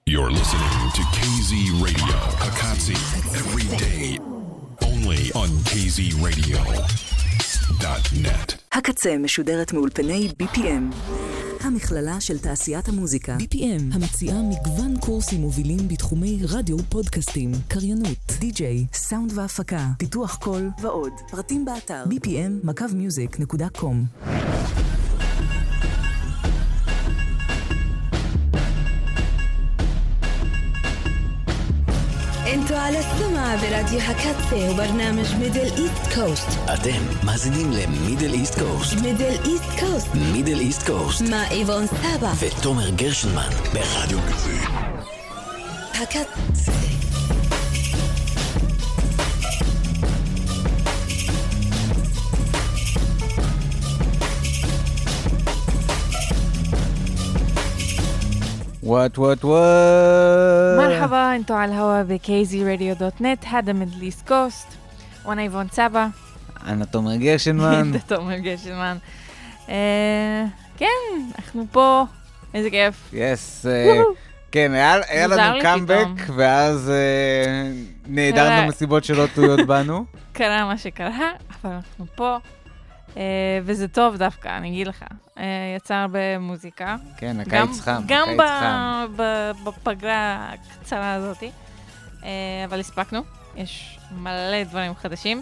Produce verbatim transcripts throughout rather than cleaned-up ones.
You're listening to K Z Radio, Hakatsi, every day, only on K Z Radio dot net. הקצה משודרת מאולפני בי פי אם, המכללה של תעשיית המוזיקה. בי פי אם המציעה מגוון קורסים מובילים בתחומי רדיו, פודקאסטים, קריינות, די-ג'יי, סאונד והפקה, פיתוח קול ועוד. פרטים באתר בי פי אם מקו מיוזיק נקודה קום. انتوا على السماع براديو هكاتسي وبرنامج ميدل ايست كوست. אתם מאזינים למידל איסט קוסט. ميدل ايست كوست מידל איסט קוסט. مع إيفون سابا ותומר גרשנמן ברדיו כזה. هكاتسي. وات وات وات مرحبا، انتوا على الهوا ب كي زي راديو دوت نت. هذا ميدل ايست كوست وانا ايفون سابا. انا תומר גרשנמן. אתה תומר גרשנמן. כן, אנחנו פה, איזה כיף. יס, כן, היה לנו קאמבק ואז נעדרנו מסיבות שלא תלויות בנו. קרה מה שקרה, אבל אנחנו פה, וזה טוב דווקא, אני אגיד לך. יצא הרבה מוזיקה. כן, הקיץ חם. גם בפגרה הקצרה הזאת. אבל הספקנו. יש מלא דברים חדשים.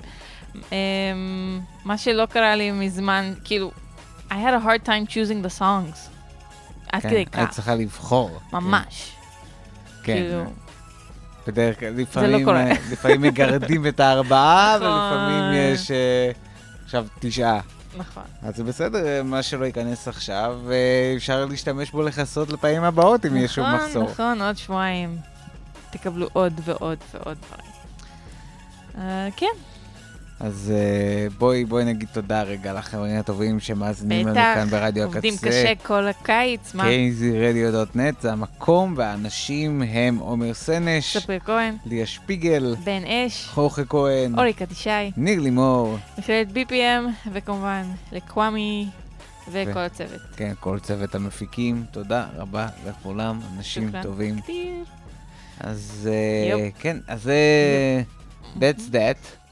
מה שלא קרה לי מזמן, כאילו, I had a hard time choosing the songs. עד כדי כך. היית צריכה לבחור. ממש. כן. בדרך כלל, לפעמים מגרדים את הארבעה, ולפעמים יש עכשיו תשעה. נכון. אז זה בסדר, מה שלא ייכנס עכשיו, אפשר להשתמש בו לחסות לפעמים הבאות, אם יש שום מחסור. נכון, נכון, עוד שבועיים. תקבלו עוד ועוד ועוד דברים. כן. אז בואי, בואי נגיד תודה רגע לחברים הטובים שמאזינים לנו כאן ברדיו הקצה. עובדים קשה כל הקיץ. קיי זי רדיו דוט נט, זה המקום, והאנשים הם עומר סנש, ספיר כהן, ליה שפיגל, בן אש, חורכה כהן, אורי קטישי, ניר לימור, מכללת בי פי אם, וכמובן לקוואמי וכל הצוות. כן, כל צוות המפיקים, תודה רבה לכולם, אנשים טובים. אז כן, אז that's that.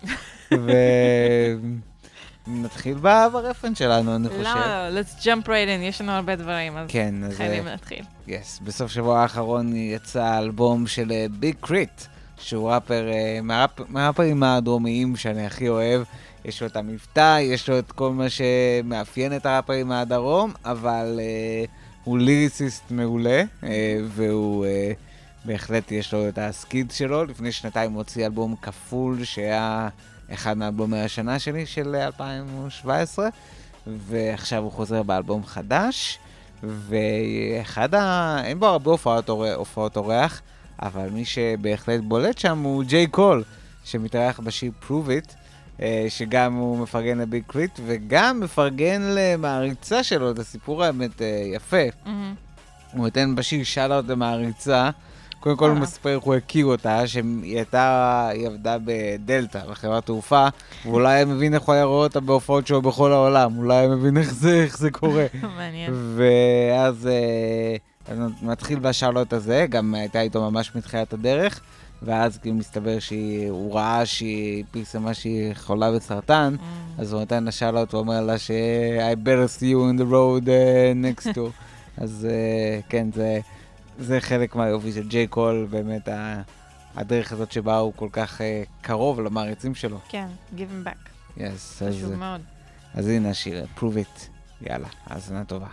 ונתחיל ברפרנס שלנו, אני חושב. לא, let's jump right in, יש לנו הרבה דברים, אז חייבים להתחיל. yes, בסוף שבוע האחרון יצא אלבום של ביג קריט, שהוא ראפר, מהראפרים הדרומיים שאני הכי אוהב. יש לו את המבטא, יש לו את כל מה שמאפיין את הראפרים מהדרום, אבל הוא ליריסיסט מעולה, והוא בהחלט יש לו את הסקיד שלו. לפני שנתיים הוא הוציא אלבום כפול, שהיה אחד מהאלבומי השנה שלי של אלפיים שבע עשרה, ועכשיו הוא חוזר באלבום חדש, ואחד ה... אין בו הרבה הופעות, הופעות אורח, אבל מי שבהחלט בולט שם הוא ג'יי קול, שמתארח בשיר Prove It, שגם הוא מפרגן לביג קריט, וגם מפרגן למעריצה שלו, את הסיפור האמת יפה. Mm-hmm. הוא נותן בשיר שאלות למעריצה, קודם כל הוא מספר איך הוא הכיר אותה, שהיא הייתה, היא עבדה בדלטה, בחברת תעופה, ואולי היה מבין איך הוא היה רואה אותה בהופעות שלו בכל העולם, אולי היה מבין איך זה, איך זה קורה. מעניין. ואז מתחיל בשאלות הזה, גם הייתה איתו ממש מתחילת הדרך, ואז כאילו מסתבר שהוא ראה שהיא פרסמה שהיא חולה בסרטן, אז הוא נתן לשאלות, הוא אומר לה ש- I better see you in the road uh, next to. אז uh, כן, זה... זה חלק מהיופי של ג'יי קול, באמת הדרך הזאת שבה הוא כל כך uh, קרוב למעריצים שלו. כן, give him back. Yes, חשוב אז, מאוד. אז הנה השיר, Prove It. יאללה, האזנה טובה.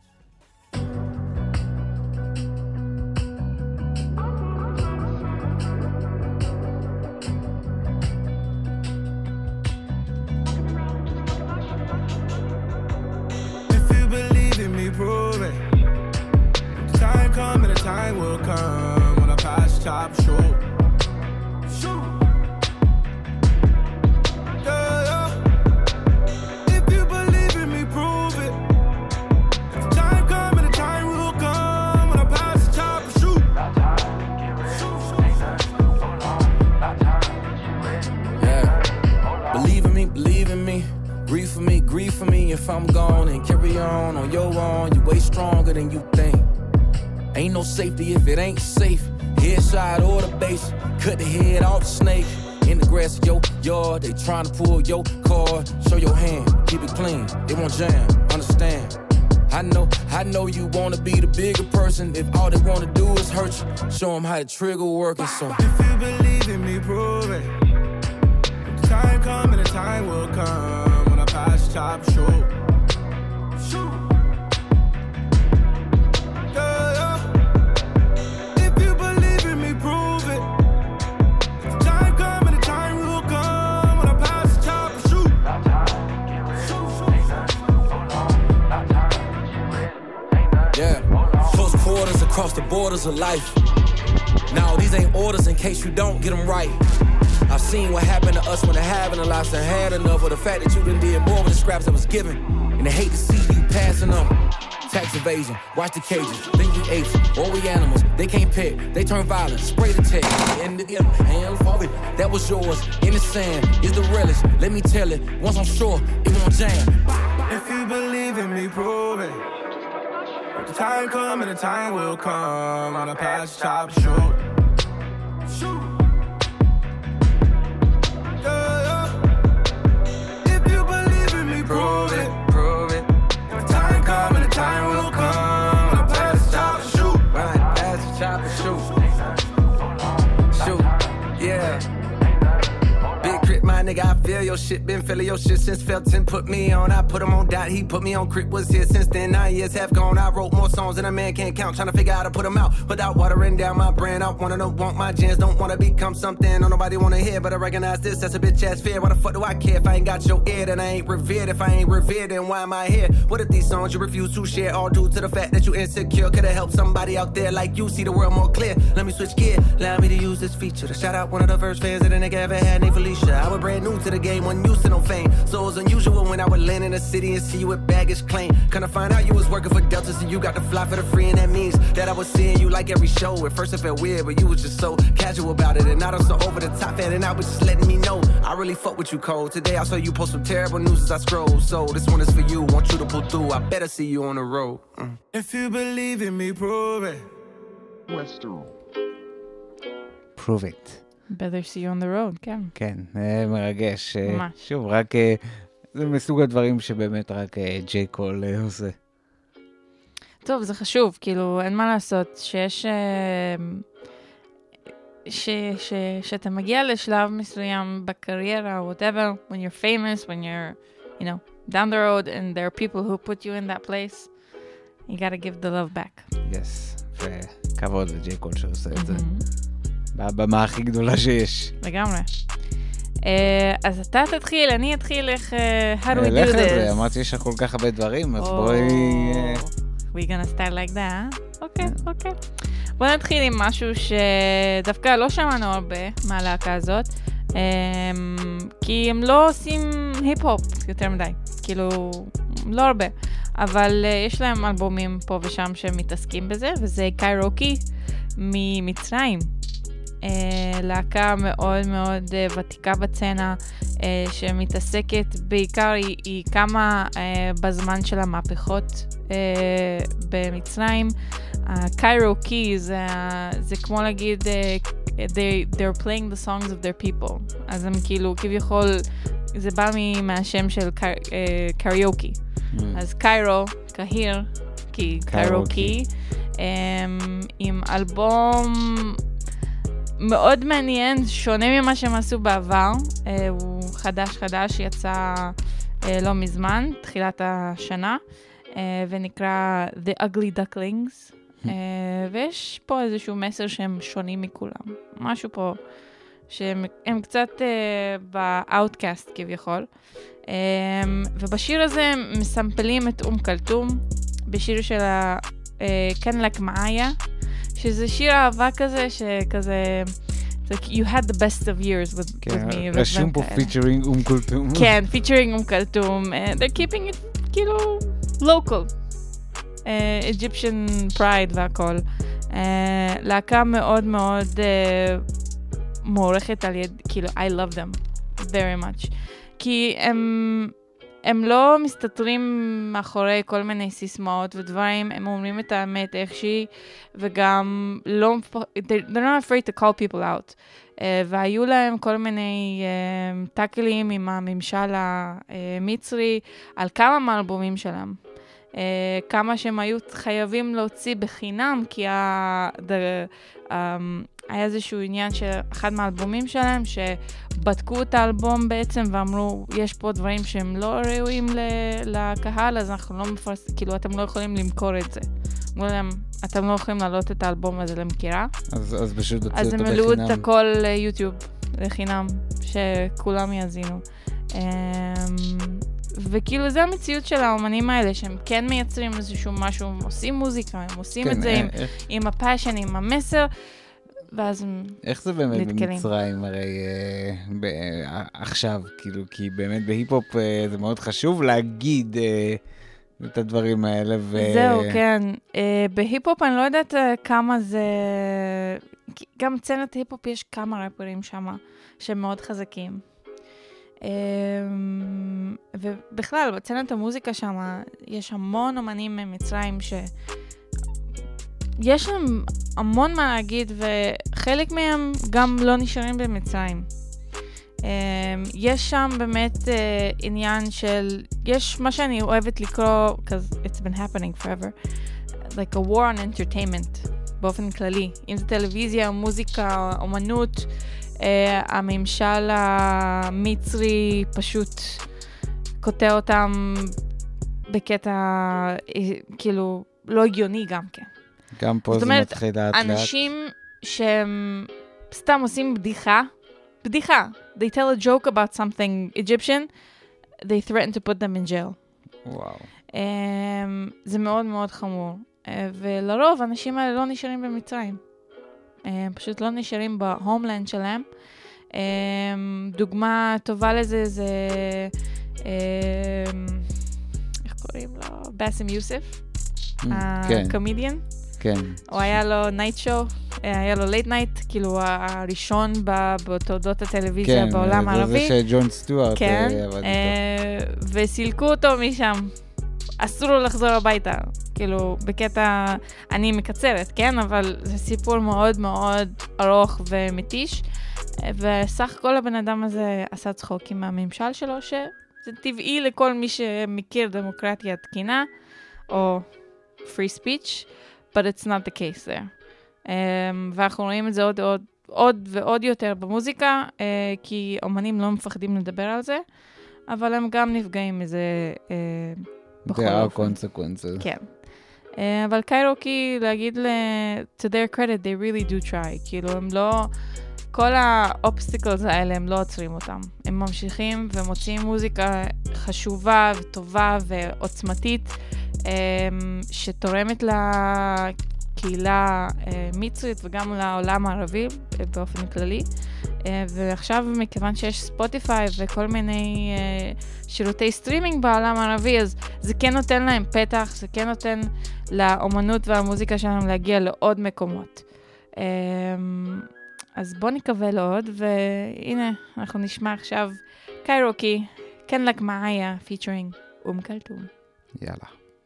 Time will come when I pass top shoot. Shoot. Yeah, yeah. If you believe in me, prove it. If the time come and the time will come when I pass the top shoot. Yeah. Believe in me, believe in me. Grieve for me, grieve for me. If I'm gone and carry on on your own, you way stronger than you think. Ain't no safety if it ain't safe. Headshot or the base, cut the head off the snake. In the grass of your yard, they trying to pull your card. Show your hand, keep it clean, it won't jam, understand. I know, I know you wanna be the bigger person. If all they wanna do is hurt you, show them how the trigger working. So if you believe in me, prove it. The time come and the time will come when I pass the top and shoot. Shoot. Yeah, yeah. If you believe in me, prove it. The time come and the time will come when I pass the top and shoot. Yeah, close quarters across the borders of life. Now these ain't orders in case you don't get them right. I've seen what happened to us when the having a lost and had enough, or the fact that you done did more with the scraps that was given, and they hate to see you passing them. Tax evasion, watch the cages, think we apes, or we animals, they can't pick, they turn violent, spray the tech, and the hand for it, that was yours, in the sand, is the realest, let me tell it, once I'm sure, it won't jam. If you believe in me, prove it. The time come and the time will come when I pass the top and shoot. Shoot. Yeah, yeah. If you believe in me, prove it, prove it. The time come and the time will come when I pass the top and shoot. When I pass the top and shoot. Shoot, yeah. Big crit, my nigga, I feel your shit. Been feeling your shit since Felton put me on. I put him on dot, he put me on crit. Was here since then, nine years have gone. I wrote more songs than a man can't count. Trying to figure out how to put them out without watering down my brand. I wanna know, want my gens, don't wanna become something. Don't nobody wanna hear, but I recognize this, that's a bitch ass fear. Why the fuck do I care if I ain't got your ear? Then I ain't revered. If I ain't revered, then why am I here? What if these songs you refuse to share all due to the fact that you insecure? Could've helped somebody out there like you see the world more clear. Let me switch gear, allow me to use this feature to shout out one of the first fans that a nigga ever had, named Felicia. I was brand new to the game, wasn't used to no fame. So it was unusual when I would land in the city and see you with baggage claim. Kinda find out you was working for Delta, so you got to fly for the free, and that means that I was seeing you like every show. At first it felt weird, but you was just so casual about it, and now I'm so over the top fan, and now was just letting me know I really fuck with you cold. Today I saw you post some terrible news as I scroll, so this one is for you, want you to pull through. I better see you on the road. Mm. If you believe in me, prove it. Prove it. Better see you on the road, כן. כן, מרגש. ממש. שוב, רק זה מסוג הדברים שבאמת רק ג'יי קול עושה. טוב, זה חשוב, כאילו, אין מה לעשות, שיש... ש, ש, שאתה מגיע לשלב מסוים בקריירה, whatever, when you're famous, when you're, you know, down the road, and there are people who put you in that place, you gotta give the love back. Yes, וכבוד לג'יי קול שעושה את זה. בבמה הכי גדולה שיש. לגמרי. אז אתה תתחיל, אני אתחיל, איך... How do we do this? לך את זה, אמרתי שיש לך כל כך הרבה דברים, אז בואי... We gonna start like that, אוקיי, אוקיי. בוא נתחיל עם משהו שדווקא לא שמענו הרבה מהלהקה הזאת, כי הם לא עושים היפ-הופ יותר מדי, כאילו, לא הרבה. אבל יש להם אלבומים פה ושם שמתעסקים בזה, וזה קיירוקי ממצרים. להקה מאוד מאוד ותיקה בצנה, שמתעסקת בעיקר, היא, היא קמה בזמן של המהפכות במצרים. קיירוקי זה, זה כמו להגיד, they, they're playing the songs of their people. אז הם כאילו, כביכול, זה בא מהשם של קריוקי. אז קיירו, קהיר, כי קיירוקי, עם אלבום מאוד מעניין, שונה ממה שהם עשו בעבר. הוא חדש חדש, יצא לא מזמן, תחילת השנה, ונקרא The Ugly Ducklings. ויש פה איזשהו מסר שהם שונים מכולם. משהו פה שהם קצת באוטקאסט כביכול. ובשיר הזה הם מסמפלים את אום כלתום, בשיר של כן לק מעיה, שזה שיר אהבה כזה, שכזה, like you had the best of years with, with me. רשום פה featuring אום כלתום. כן, featuring אום כלתום. They're keeping it כאילו local. Uh, Egyptian pride והכל. Uh, להקה מאוד מאוד uh, מוערכת על יד, כאילו, I love them very much. כי הם, הם לא מסתתרים מאחורי כל מיני סיסמאות ודברים, הם אומרים את האמת איך שהיא, וגם לא, they're not afraid to call people out. Uh, והיו להם כל מיני uh, טאקלים עם הממשל המצרי על כמה מהאלבומים שלהם. Uh, כמה שהם היו חייבים להוציא בחינם, כי ה, the, um, היה איזשהו עניין שאחד מהאלבומים שלהם, שבדקו את האלבום בעצם ואמרו, יש פה דברים שהם לא ראויים לקהל, אז אנחנו לא מפרס... כאילו, אתם לא יכולים למכור את זה. אמרו להם, אתם לא יכולים לעלות את האלבום הזה למכירה. אז, אז פשוט הוציאו אז אותו הם בחינם. העלו את הכל ליוטיוב, לחינם, שכולם יאזינו. וכאילו זה המציאות של האומנים האלה, שהם כן מייצרים איזשהו משהו, הם עושים מוזיקה, הם עושים כן, את זה אה, עם, אה. עם הפאשן, עם המסר, ואז הם איך זה באמת נתקלים. במצרים, הרי אה, ב, אה, עכשיו, כאילו, כי באמת בהיפ-הופ אה, זה מאוד חשוב להגיד אה, את הדברים האלה. ו... זהו, כן. אה, בהיפ-הופ אני לא יודעת אה, כמה זה... גם צנת היפ-הופ יש כמה רפרים שם, שהם מאוד חזקים. ובכלל, בצנת המוזיקה שם, יש המון אומנים ממצרים שיש להם המון מה להגיד, וחלק מהם גם לא נשארים במצרים. יש שם באמת עניין של, יש מה שאני אוהבת לקרוא, because it's been happening forever, like a war on entertainment, באופן כללי. אם זה טלוויזיה, מוזיקה, אומנות, Uh, הממשל המצרי פשוט קוטע אותם בקטע uh, כאילו לא הגיוני גם כן. גם פה זה מתחיל לאט לאט. אנשים שהם סתם עושים בדיחה, בדיחה. They tell a joke about something Egyptian, they threaten to put them in jail. וואו. Um, זה מאוד מאוד חמור. Uh, ולרוב האנשים האלה לא נשארים במצרים. הם פשוט לא נשארים בהומלנד שלהם. דוגמה טובה לזה זה, איך קוראים לו? באסם יוסף, הקומדיאן. כן. הוא היה לו נייט שואו, היה לו לייט נייט, כאילו הראשון בתולדות הטלוויזיה בעולם הערבי. כן, זה שג'ון סטוארט עבד איתו. וסילקו אותו משם. אסור לו לחזור הביתה. כאילו, בקטע, אני מקצרת, כן? אבל זה סיפור מאוד מאוד ארוך ומתיש, וסך כל הבן אדם הזה עשה צחוק עם הממשל שלו, שזה טבעי לכל מי שמכיר דמוקרטיה תקינה, או free speech, but it's not the case there. Um, ואנחנו רואים את זה עוד, עוד, עוד ועוד יותר במוזיקה, uh, כי אומנים לא מפחדים לדבר על זה, אבל הם גם נפגעים מזה uh, בכל אופן. There are consequences. כן. Uh, אבל קיירוקי, להגיד ל... to their credit, they really do try. כאילו, הם לא... כל האובסטיקלס האלה, הם לא עוצרים אותם. הם ממשיכים ומוצאים מוזיקה חשובה וטובה ועוצמתית, um, שתורמת לקהילה uh, מצרית וגם לעולם הערבי באופן כללי. Uh, ועכשיו, מכיוון שיש ספוטיפיי וכל מיני uh, שירותי סטרימינג בעולם הערבי, אז זה כן נותן להם פתח, זה כן נותן לאומנות והמוזיקה שלנו להגיע לעוד מקומות. Um, אז בוא נקווה לעוד, והנה, אנחנו נשמע עכשיו קיירוקי, כן לק מעיה, פיצ'רינג אום כלתום. יאללה.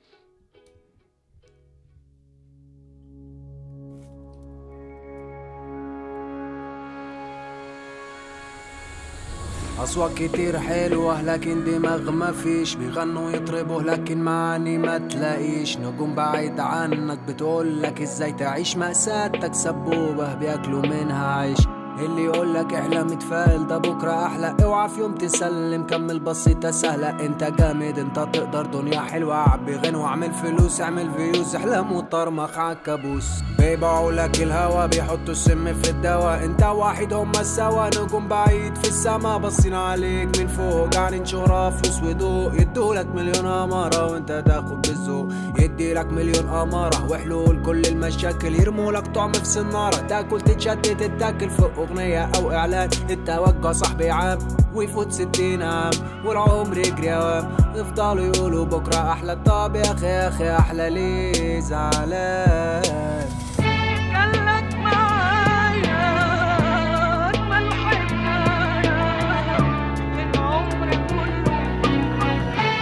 أصوات كتير حلوة لكن دماغ ما فيش بيغنوا يطربوا لكن معاني ما تلاقيش نجوم بعيد عنك بتقولك ازاي تعيش مأساتك سبوبة بياكلوا منها عيش اللي يقولك احلم اتفائل ده بكرة احلى اوعى في يوم تسلم كمل بسيطة سهلة انت جامد انت تقدر دنيا حلوة عبي غنوة اعمل فلوس اعمل فيوز احلام وطرمخ عالكابوس بيبيعوا لك الهوا بيحطوا السم في الدواء انت واحد هما السوا نجوم بعيد في السما بصين عليك من فوق قاعدين شهرة فلوس وضوء يدولك مليون امارة وانت تاخد بالذوق يديلك مليون امارة وحلول كل المشاكل يرمولك طعم في سنارة تاكل تتشتت تتاكل فوق أغنية أو إعلان التوجع صاحبي عام ويفوت ستين عام والعمر يجري عام يفضلوا يقولوا بكرة أحلى طب يا أخي يا أخي أحلى ليه زعلان قالك معايا أجمل حكاية العمر كله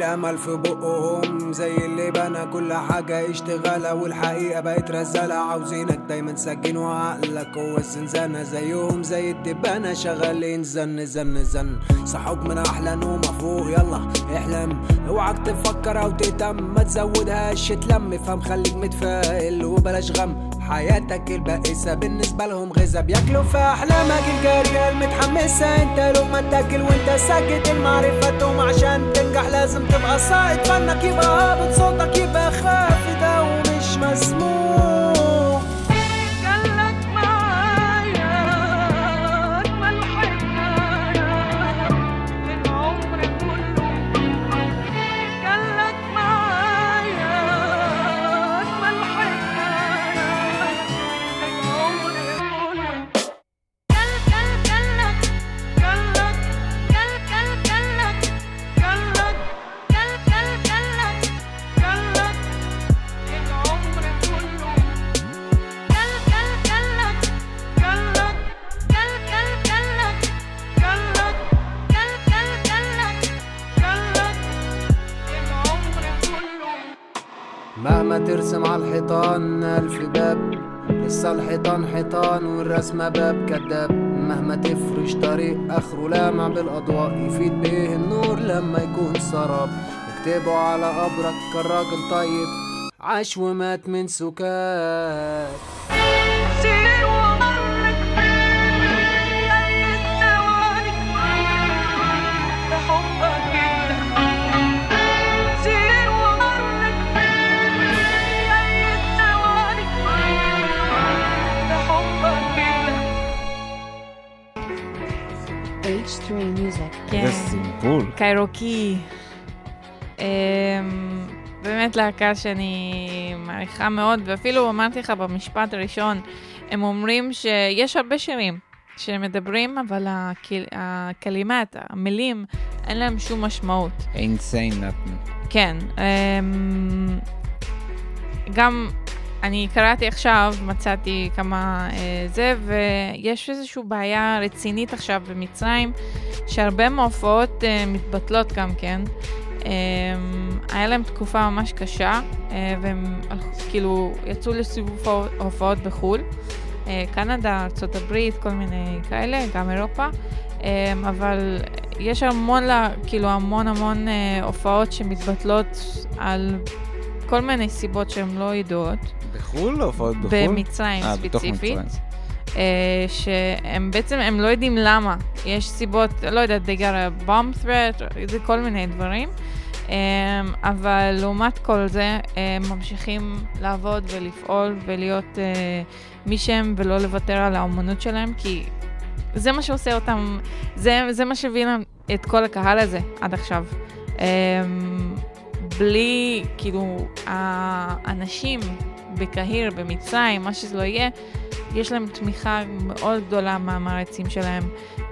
الامل في بقهم زي اللي بنى كل حاجة اشتغالة والحقيقة بقت رزالة عاوزينك دايما سجين وعقلك هو الزنزانة زيهم زي الدبانة شغالين زن زن زن صحوك من احلى نوم فوق يلا احلم اوعك تفكر او تهتم ما تزودهاش تلم فهم خليك متفائل وبلاش غم حياتك البائسة بالنسبة لهم غذا بياكلوا في أحلامك الجارية المتحمسة انت لو ما تاكل وانت ساكت المعرفتهم عشان تنجح لازم تبقى صائد فنك يبقى هابط صوتك يبقى خافت أو مش مسموع قالك معايا أجمل حكاية العمر كله قالك معايا أجمل حكاية العمر كله قال قال قالك قالك قال قال قالك قالك قال قال قالك قالك العمر كله قال قال قالك قالك قال قال قالك قالك قال قال قالك قالك العمر كله مهما ترسم على الحيطان ألف باب لسه الحيطان حيطان والرسمة باب كداب مهما تفرش طريق آخره لامع بالأضواء يفيد بيه النور لما يكون سراب اكتبوا على قبرك كان راجل طيب عاش ومات من سكات سير ومرك أي الثواني بحبك جدا سير ومرك أي الثواني بحبك جدا إتش ثري Music. כן. זה סימפול. קיירוקי. אמ, באמת להקה שאני מעריכה מאוד, ואפילו אמרתי לך במשפט הראשון, הם אומרים שיש הרבה שירים שמדברים, אבל הקל... הקלימת, המילים, אין להם שום משמעות. אין סיין נתנו. כן. אמ, גם אני קראתי עכשיו, מצאתי כמה אה, זה, ויש איזושהי בעיה רצינית עכשיו במצרים, שהרבה מההופעות אה, מתבטלות גם כן. אה, היה להם תקופה ממש קשה, אה, והם כאילו יצאו לסיבוב הופעות בחול. אה, קנדה, ארצות הברית, כל מיני כאלה, גם אירופה. אה, אבל יש המון, לה, כאילו המון המון אה, הופעות שמתבטלות על כל מיני סיבות שהן לא ידועות. בחול או הופעות בחול? במצרים אה, בתוך ספציפית. מצרים. אה, שהם בעצם, הם לא יודעים למה. יש סיבות, לא יודעת, they got a bomb threat, זה כל מיני דברים. אה, אבל לעומת כל זה, הם ממשיכים לעבוד ולפעול ולהיות אה, מי שהם ולא לוותר על האומנות שלהם, כי זה מה שעושה אותם, זה, זה מה שהביא להם את כל הקהל הזה עד עכשיו. אה, בלי, כאילו, האנשים בקהיר, במצרים, מה שזה לא יהיה, יש להם תמיכה מאוד גדולה מהמעריצים שלהם.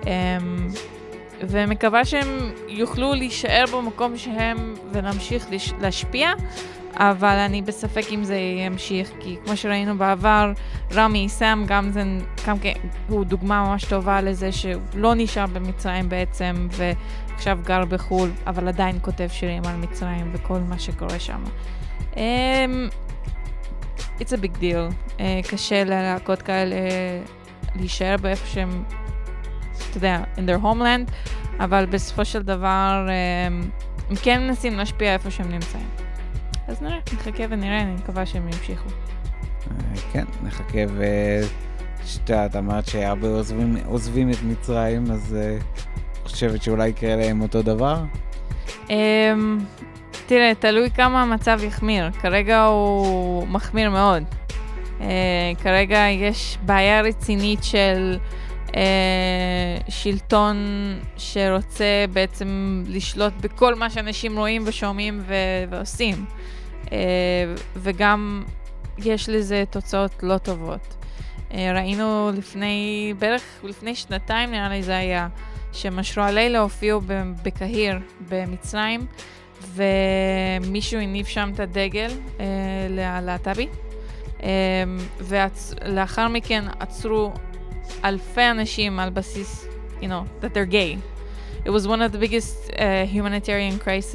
ומקווה שהם יוכלו להישאר במקום שהם ולהמשיך להשפיע, אבל אני בספק אם זה ימשיך, כי כמו שראינו בעבר, רמי סם גם זה, גם הוא דוגמה ממש טובה לזה שהוא לא נשאר במצרים בעצם, ועכשיו גר בחול, אבל עדיין כותב שירים על מצרים וכל מה שקורה שם. Um, it's a big deal. Uh, קשה ללהקות כאלה להישאר באיפה שהם, אתה יודע, in their homeland, אבל בסופו של דבר um, הם כן מנסים להשפיע איפה שהם נמצאים. אז נראה, נחכה ונראה, אני מקווה שהם ימשיכו. כן, נחכה ושתה, את אמרת שהרבה עוזבים, עוזבים את מצרים, אז uh, חושבת שאולי יקרה להם אותו דבר? Um, תראה, תלוי כמה המצב יחמיר. כרגע הוא מחמיר מאוד. Uh, כרגע יש בעיה רצינית של uh, שלטון שרוצה בעצם לשלוט בכל מה שאנשים רואים ושומעים ו- ועושים. Uh, וגם יש לזה תוצאות לא טובות. Uh, ראינו לפני, בערך לפני שנתיים נראה לי זה היה, שמשרו הלילה הופיעו בקהיר במצרים, ומישהו הניף שם את הדגל uh, ללהט"בי, um, ולאחר מכן עצרו אלפי אנשים על בסיס, you know, that they're gay. It was one of the biggest uh, humanitarian crises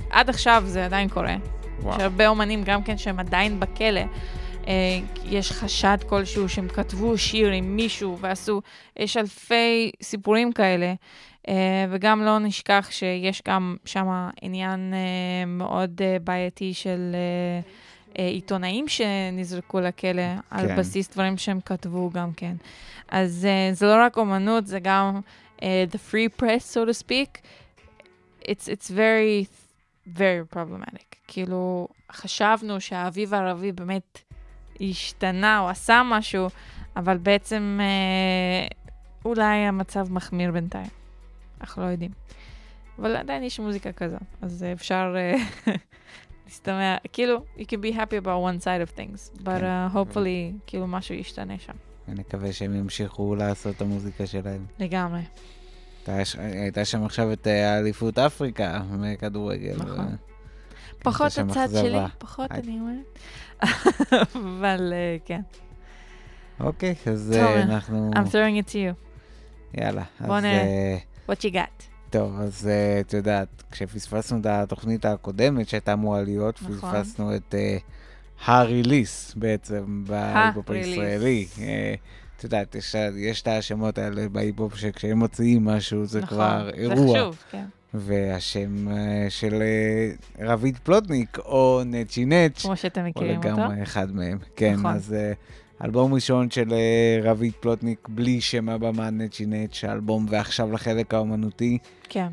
עד עכשיו זה עדיין קורה. יש הרבה אומנים גם כן שהם עדיין בכלא. יש חשד כלשהו שהם כתבו שיר עם מישהו ועשו, יש אלפי סיפורים כאלה, וגם לא נשכח שיש גם שם עניין מאוד בעייתי של עיתונאים שנזרקו לכלא על בסיס דברים שהם כתבו גם כן. אז זה לא רק אומנות, זה גם the free press, so to speak. It's, it's very, very problematic. כאילו, חשבנו שהאביב הערבי באמת השתנה או עשה משהו, אבל בעצם אה, אולי המצב מחמיר בינתיים. אנחנו לא יודעים. אבל עדיין יש מוזיקה כזו, אז אפשר אה, להסתמע, כאילו, you can be happy about one side of things, but uh, hopefully, כאילו משהו ישתנה שם. אני מקווה שהם ימשיכו לעשות את המוזיקה שלהם. לגמרי. הייתה שם עכשיו את האליפות אפריקה מכדורגל. נכון. פחות הצד שלי, פחות אני אומרת. אבל כן. אוקיי, אז אנחנו... I'm throwing it to you. יאללה. בוא נראה. What you got? טוב, אז את יודעת, כשפספסנו את התוכנית הקודמת שהייתה אמורה להיות, פספסנו את הריליס בעצם בהיפופ הישראלי. את יודעת, יש את השמות האלה בהיפופ שכשהם מוציאים משהו זה כבר אירוע. זה חשוב, כן. והשם של רביד פלוטניק או נצ'י נץ' כמו שאתם מכירים אותו. או לגמרי אחד מהם. כן, אז אלבום ראשון של רביד פלוטניק בלי שם הבמה נצ'י נץ', האלבום ועכשיו לחלק האומנותי. כן.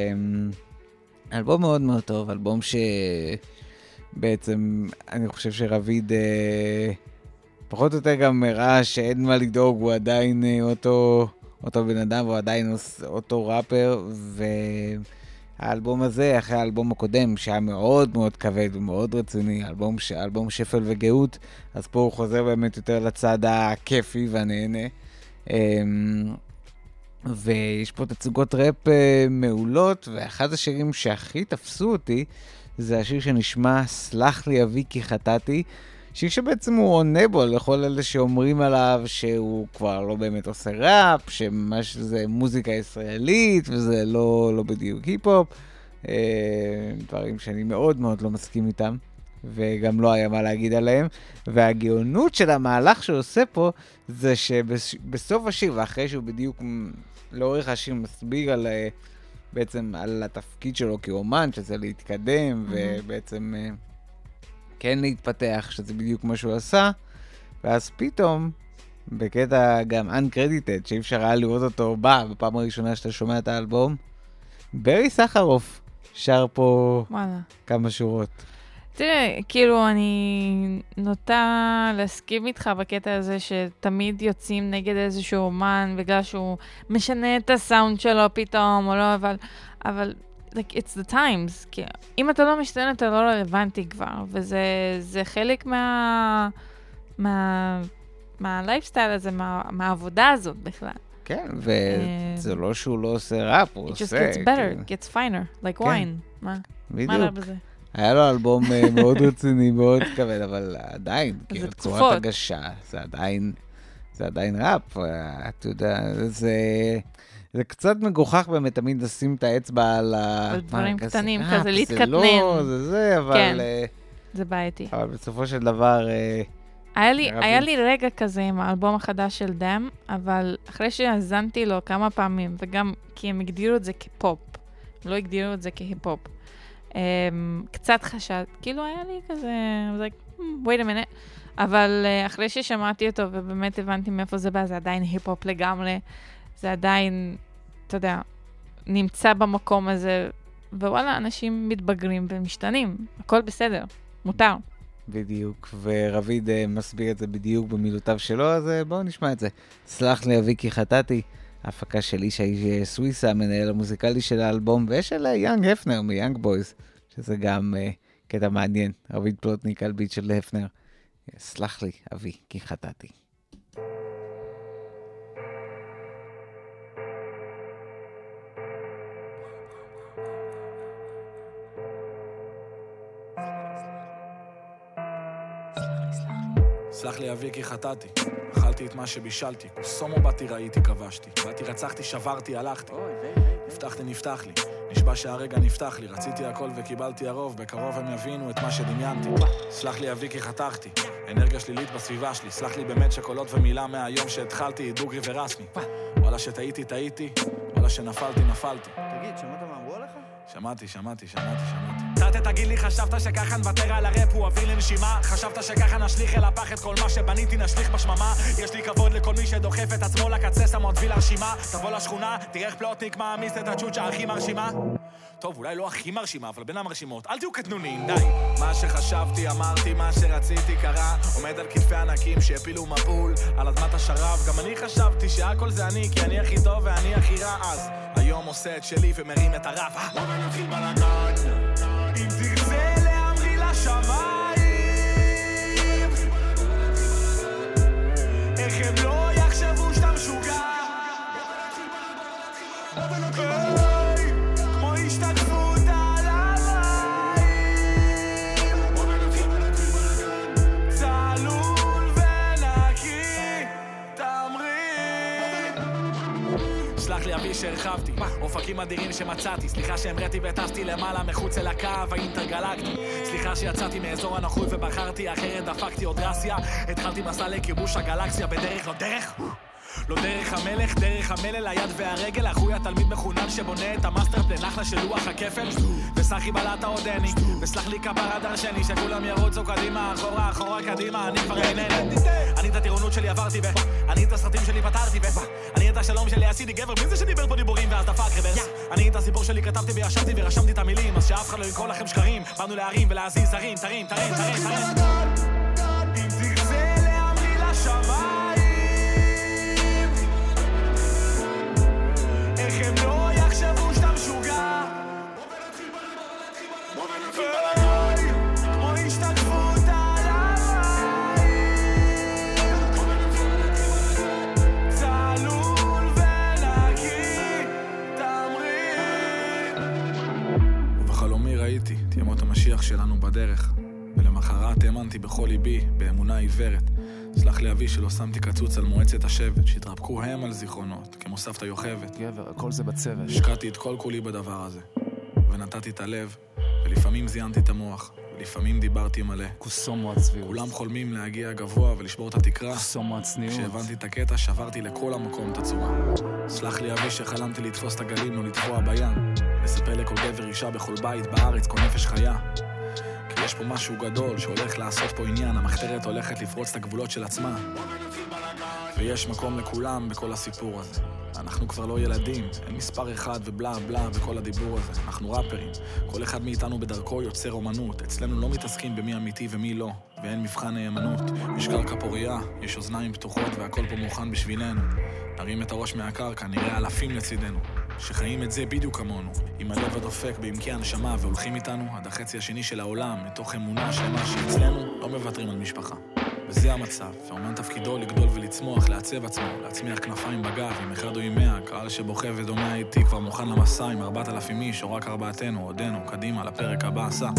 אלבום מאוד מאוד טוב, אלבום שבעצם אני חושב שרביד פחות או יותר גם הראה שאין מה לדאוג, הוא עדיין אותו... אותו בן אדם, הוא עדיין אותו ראפר, והאלבום הזה, אחרי האלבום הקודם, שהיה מאוד מאוד כבד ומאוד רציני, אלבום, אלבום שפל וגאות, אז פה הוא חוזר באמת יותר לצד הכיפי והנהנה. ויש פה תצוגות ראפ מעולות, ואחד השירים שהכי תפסו אותי, זה השיר שנשמע סלח לי אבי כי חטאתי, שיר שבעצם הוא עונה בו לכל אלה שאומרים עליו שהוא כבר לא באמת עושה ראפ, שממש זה מוזיקה ישראלית וזה לא, לא בדיוק היפ-הופ, דברים שאני מאוד מאוד לא מסכים איתם, וגם לא היה מה להגיד עליהם. והגאונות של המהלך שהוא עושה פה, זה שבסוף השיר, ואחרי שהוא בדיוק לאורך השיר מסביר על, בעצם על התפקיד שלו כאומן, שזה להתקדם, mm-hmm. ובעצם... כן להתפתח, שזה בדיוק מה שהוא עשה, ואז פתאום, בקטע גם uncredited, שאי אפשר היה לראות אותו בא, בפעם הראשונה שאתה שומע את האלבום, ברי סחרוף שר פה וואלה. כמה שורות. תראה, כאילו אני נוטה להסכים איתך בקטע הזה, שתמיד יוצאים נגד איזשהו אומן, בגלל שהוא משנה את הסאונד שלו פתאום, או לא, אבל... אבל like it's the times, כי אם אתה לא משתנה, אתה לא רלוונטי כבר, וזה זה חלק מה, מה, מהלייפסטייל הזה, מה, מהעבודה הזאת בכלל. כן, וזה לא שהוא לא עושה ראפ, הוא עושה... It just gets better, it gets finer, like wine. מה? מה בזה? היה לו אלבום מאוד רציני, מאוד כבד, אבל עדיין, כאילו, צורת הגשה, זה עדיין, זה עדיין ראפ, אתה יודע, זה... זה קצת מגוחך באמת תמיד לשים את האצבע על ה... על דברים קטנים, כזה להתקטנן. זה לא, זה זה, אבל... כן, זה בעייתי. אבל בסופו של דבר... היה לי רגע כזה עם האלבום החדש של דם, אבל אחרי שהזנתי לו כמה פעמים, וגם כי הם הגדירו את זה כפופ, לא הגדירו את זה כהיפ-הופ, קצת חשד, כאילו היה לי כזה, like, wait a minute, אבל אחרי ששמעתי אותו ובאמת הבנתי מאיפה זה בא, זה עדיין היפ-הופ לגמרי, זה עדיין, אתה יודע, נמצא במקום הזה, ווואלה, אנשים מתבגרים ומשתנים, הכל בסדר, מותר. בדיוק, ורביד מסביר את זה בדיוק במילותיו שלו, אז בואו נשמע את זה. סלח לי אבי כי חטאתי, ההפקה של ישי סוויסה, המנהל המוזיקלי של האלבום, ושל יאנג הפנר מיאנג בויז, שזה גם uh, קטע מעניין, רביד פלוטניק על ביט של הפנר. סלח לי אבי כי חטאתי. סלח לי אבי כי חטאתי, אכלתי את מה שבישלתי, קוסומו באתי ראיתי כבשתי, באתי רצחתי שברתי הלכתי, נפתח לי, נפתח לי, נשבע שהרגע נפתח לי, רציתי הכל וקיבלתי הרוב, בקרוב הם יבינו את מה שדמיינתי. סלח לי אבי כי חתכתי, אנרגיה שלילית בסביבה שלי, סלח לי באמת שקולות ומילה מהיום שהתחלתי, דוגרי ורסמי. וואלה שטעיתי, טעיתי, וואלה שנפלתי, נפלתי. תגיד, שמעת מה אמרו עליך? שמעתי, שמעתי, שמעתי, שמעתי. קצת תגיד לי, חשבת שככה נוותר על הרפ, הוא אוויר לנשימה? חשבת שככה נשליך אל הפח את כל מה שבניתי, נשליך בשממה? יש לי כבוד לכל מי שדוחף את עצמו לקצה, שם עוד ויל הרשימה. תבוא לשכונה, תראה איך פלוטניק מעמיס את הצ'וצ'ה הכי מרשימה. טוב, אולי לא הכי מרשימה, אבל בין המרשימות. אל תהיו קטנונים, די. מה שחשבתי, אמרתי, מה שרציתי קרה. עומד על כתפי ענקים שהפילו מבול על אדמת השרב. גם אני חשבתי שהכל זה אני, כי אני הכי טוב ואני הכי רע. אז היום עושה את שלי ומרים את הרף. בוא ונתחיל בלגן, אם תרצה להמריא לשמיים, איך הם לא יחשבו שאתה משוגע. בוא ונתחיל בלגן, כמו השתקפות על המים, צלול ונקי, תמריא. סלח לי אבי שהרחבתי, אופקים אדירים שמצאתי, סליחה שהמרתי וטסתי למעלה מחוץ אל הקו האינטרגלקטי, סליחה שיצאתי מאזור הנוחות ובחרתי אחרת, דפקתי עוד רסיה, התחלתי מסע לכיבוש הגלקסיה בדרך לא דרך, לא דרך המלך, דרך המלל, היד והרגל, אחוי התלמיד מחונן שבונה את המאסטר פלן אחלה של לוח הכפל, וסחי בלטה עודני, וסלח לי כפרה דרשני, שכולם ירוצו קדימה, אחורה, אחורה, קדימה, אני כבר אינני. אני את הטירונות שלי עברתי, ואני את הסרטים שלי פתרתי, ואני את השלום שלי עשיתי גבר, מי זה שדיבר פה דיבורים ואז דפק רוורס? אני את הסיפור שלי כתבתי וישבתי ורשמתי את המילים, אז שאף אחד לא יקרוא לכם שקרים, באנו להרים ולהזיז זרים, תרים, תרים, תרים, תרים. אם תרצה להמריא לשמיים, איך הם לא יחשבו שאתה משוגע. בוא ונתחיל בלגן, כמו השתקפות על המים, צלול ונקי, תמריא. ובחלומי ראיתי את ימות המשיח שלנו בדרך, ולמחרת האמנתי בכל ליבי באמונה עיוורת. סלח לי אבי שלא שמתי קצוץ על מועצת השבט, שהתרפקו הם על זיכרונות, כמו סבתא יוכבת. גבר, הכל זה בצוות. השקעתי את כל כולי בדבר הזה, ונתתי את הלב, ולפעמים זיינתי את המוח, ולפעמים דיברתי מלא. קוסומו הצביעות. כולם חולמים להגיע גבוה ולשבור את התקרה. קוסומו הצניעות. כשהבנתי את הקטע, שברתי לכל המקום את הצורה. סלח לי אבי שחלמתי לתפוס את הגלים, לא לטבוע בים, לספר לכל גבר אישה בכל בית בארץ, כל נפש חיה. כי יש פה משהו גדול שהולך לעשות פה עניין, המחתרת הולכת לפרוץ את הגבולות של עצמה, ויש מקום לכולם בכל הסיפור הזה. אנחנו כבר לא ילדים, אין מספר אחד ובלה בלה וכל הדיבור הזה. אנחנו ראפרים, כל אחד מאיתנו בדרכו יוצר אומנות. אצלנו לא מתעסקים במי אמיתי ומי לא, ואין מבחן נאמנות. יש קרקע פוריה, יש אוזניים פתוחות והכל פה מוכן בשבילנו. נרים את הראש מהקרקע, נראה אלפים לצידנו שחיים את זה בדיוק כמונו, עם הלב הדופק בעמקי הנשמה, והולכים איתנו עד החצי השני של העולם, מתוך אמונה שלמה שאצלנו לא מוותרים על משפחה. וזה המצב, והאומן תפקידו לגדול ולצמוח, לעצב עצמו, להצמיח כנפיים בגב, עם אחד או עם מאה, קהל שבוכה ודומה איתי כבר מוכן למסע, עם ארבעת אלפים איש או רק ארבעתנו, עודנו, קדימה לפרק הבא עשה.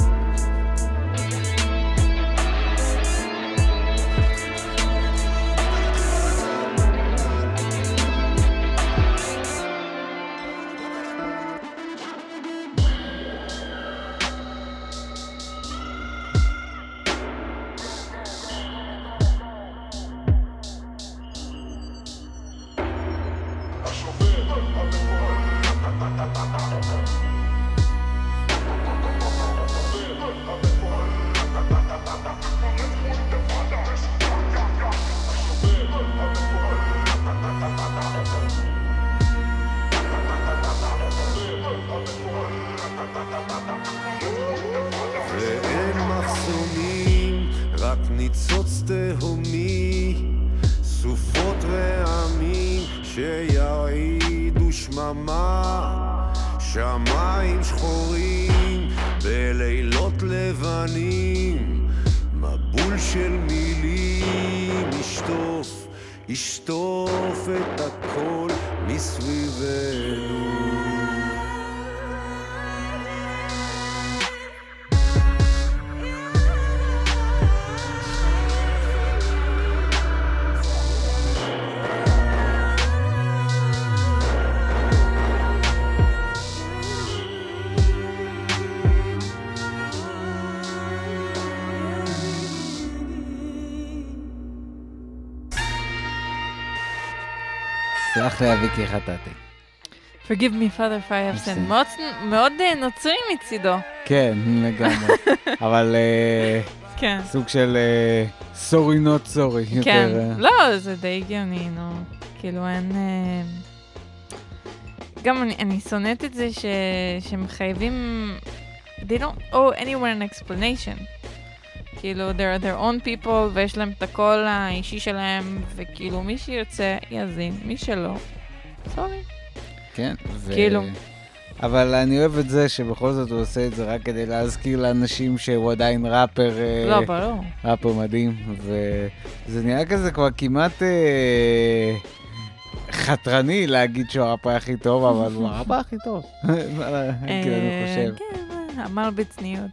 ואין מחסומים, רק ניצוץ תהומי, סופות רעמים שיעידו שממה, שמיים שחורים בלילות לבנים, מבול של מילים ישטוף, ישטוף את הכל מסביבנו. סלח לי אבי כי חטאתי. Forgive me, Father, for I have sinned. מאוד, מאוד נוצרי מצידו. כן, לגמרי. אבל כן. סוג של sorry not sorry. כן, לא, זה די הגיוני, נו. כאילו אין... גם אני, אני שונאת את זה ש, שמחייבים... They don't owe anyone an explanation. כאילו, they're their own people, ויש להם את הקול האישי שלהם, וכאילו, מי שירצה יאזין, מי שלא. סורי. כן, ו... כאילו. אבל אני אוהב את זה שבכל זאת הוא עושה את זה רק כדי להזכיר לאנשים שהוא עדיין ראפר... לא, ברור. ראפר מדהים, וזה נראה כזה כבר כמעט... אה... חתרני להגיד שהוא הראפר הכי טוב, אבל הוא הראפר הכי טוב. כאילו, אני חושב. כן, אמר בצניות.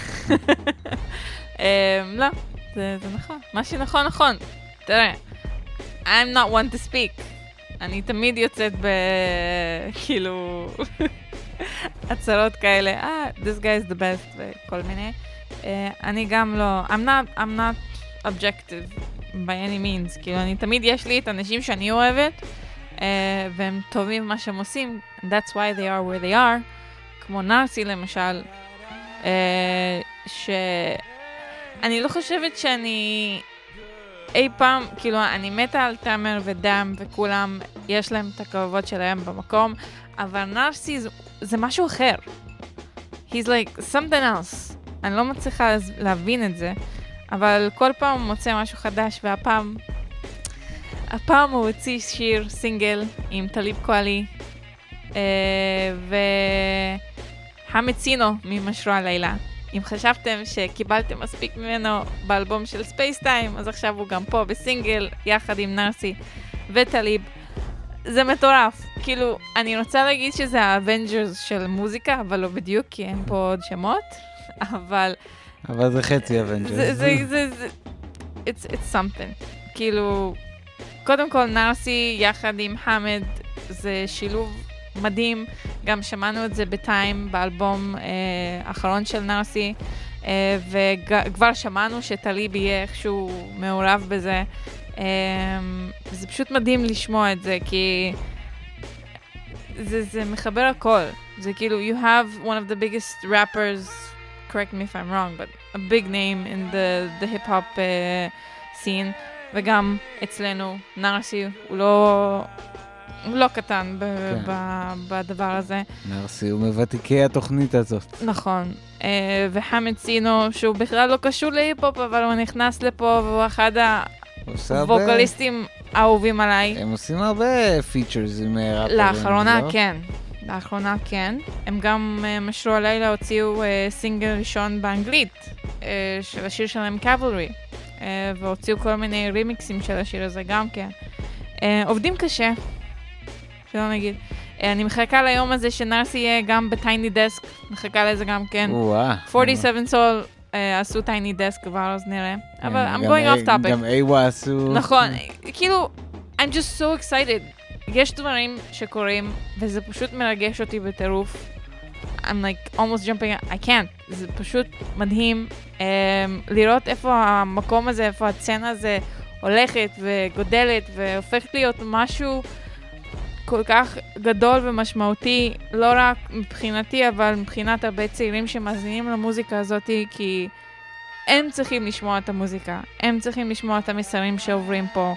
לא, זה נכון. מה שנכון, נכון. תראה, I'm not one to speak. אני תמיד יוצאת ב... כאילו... הצהרות כאלה, אה, this guy is the best, וכל מיני. אני גם לא... I'm not, I'm not objective by any means. כאילו, אני תמיד יש לי את האנשים שאני אוהבת, והם טובים מה שהם עושים. That's why they are where they are. כמו נרסי למשל, שאני לא חושבת שאני אי פעם, כאילו אני מתה על תאמר ודם וכולם יש להם את הכאבות שלהם במקום, אבל נרסי זה, זה משהו אחר. He's like something else. אני לא מצליחה להבין את זה, אבל כל פעם הוא מוצא משהו חדש, והפעם הפעם הוא הוציא שיר סינגל עם טליב קואלי וחמד סינו ממשרוע לילה. אם חשבתם שקיבלתם מספיק ממנו באלבום של ספייס טיים, אז עכשיו הוא גם פה בסינגל יחד עם נרסי וטליב. זה מטורף. כאילו, אני רוצה להגיד שזה האבנג'רס של מוזיקה, אבל לא בדיוק, כי אין פה עוד שמות. אבל... אבל זה חצי אבנג'רס. זה, זה, זה, זה... It's, it's something. כאילו, קודם כל נרסי יחד עם חמד, זה שילוב מדהים. גם שמענו את זה בטיים, באלבום אה, האחרון של נרסי, אה, וכבר שמענו שטליב יהיה איכשהו מעורב בזה. אה, זה פשוט מדהים לשמוע את זה, כי זה, זה מחבר הכל. זה כאילו, you have one of the biggest rappers, correct me if I'm wrong, but a big name in the, the hip-hop uh, scene, וגם אצלנו, נרסי, הוא לא... הוא לא קטן ב- כן. ב- בדבר הזה. נרסי, הוא מוותיקי התוכנית הזאת. נכון. Uh, וחמד סינו, שהוא בכלל לא קשור להיפ-הופ, אבל הוא נכנס לפה, והוא אחד הווקליסטים האהובים עליי. הם עושים הרבה פיצ'רס עם ראפרים. לאחרונה, לא? כן. לאחרונה, כן. הם גם uh, משרוע לילה הוציאו uh, סינגל ראשון באנגלית, uh, של השיר שלהם קאבלרי, uh, והוציאו כל מיני רימיקסים של השיר הזה גם כן. Uh, עובדים קשה. שלא נגיד. אני מחכה ליום הזה שנרסי יהיה גם בטייני דסק, מחכה לזה גם כן. ארבעים ושבע סול עשו טייני דסק כבר, אז נראה. אבל I'm going off topic. גם איווה עשו. נכון, כאילו, I'm just so excited. יש דברים שקורים, וזה פשוט מרגש אותי בטירוף. I'm like almost jumping, I can't. זה פשוט מדהים לראות איפה המקום הזה, איפה הצצנה הזה הולכת וגודלת, והופכת להיות משהו כל כך גדול ומשמעותי, לא רק מבחינתי, אבל מבחינת הרבה צעירים שמאזינים למוזיקה הזאת, כי הם צריכים לשמוע את המוזיקה, הם צריכים לשמוע את המסרים שעוברים פה.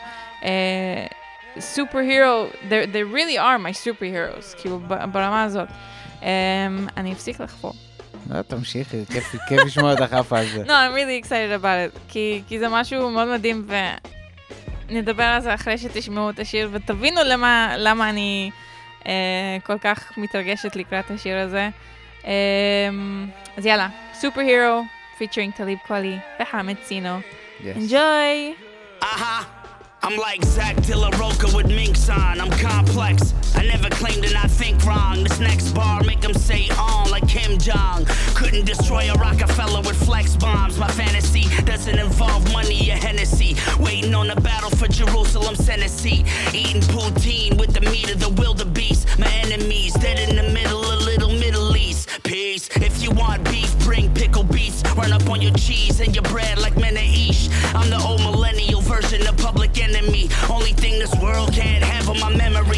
סופר-הירו, uh, they, they really are my superheroes, כאילו ברמה הזאת. Um, אני אפסיק לחפור. לא, תמשיכי, כיף, כיף לשמוע את החפה הזה. No, I'm really excited about it, כי, כי זה משהו מאוד מדהים, ו... נדבר על זה אחרי שתשמעו את השיר, ותבינו למה, למה אני אה, כל כך מתרגשת לקראת השיר הזה. אה, אז יאללה, Superhero, featuring טליב קואלי וחמד סינו. Yes. Enjoy! Aha! I'm like Zach De La Roca with minks on. I'm complex. I never claimed to not think wrong. This next bar make them say on like Kim Jong. Couldn't destroy a Rockefeller with flex bombs. My fantasy doesn't involve money or Hennessy. Waiting on the battle for Jerusalem, Tennessee. Eating poutine with the meat of the wildebeest. My enemies dead in the middle of little Middle East. Peace. If you want beef, bring pickle beets. Run up on your cheese and your bread like Menaish. I'm the old millennial version of Public Enemy. Only thing this world can't have on my memory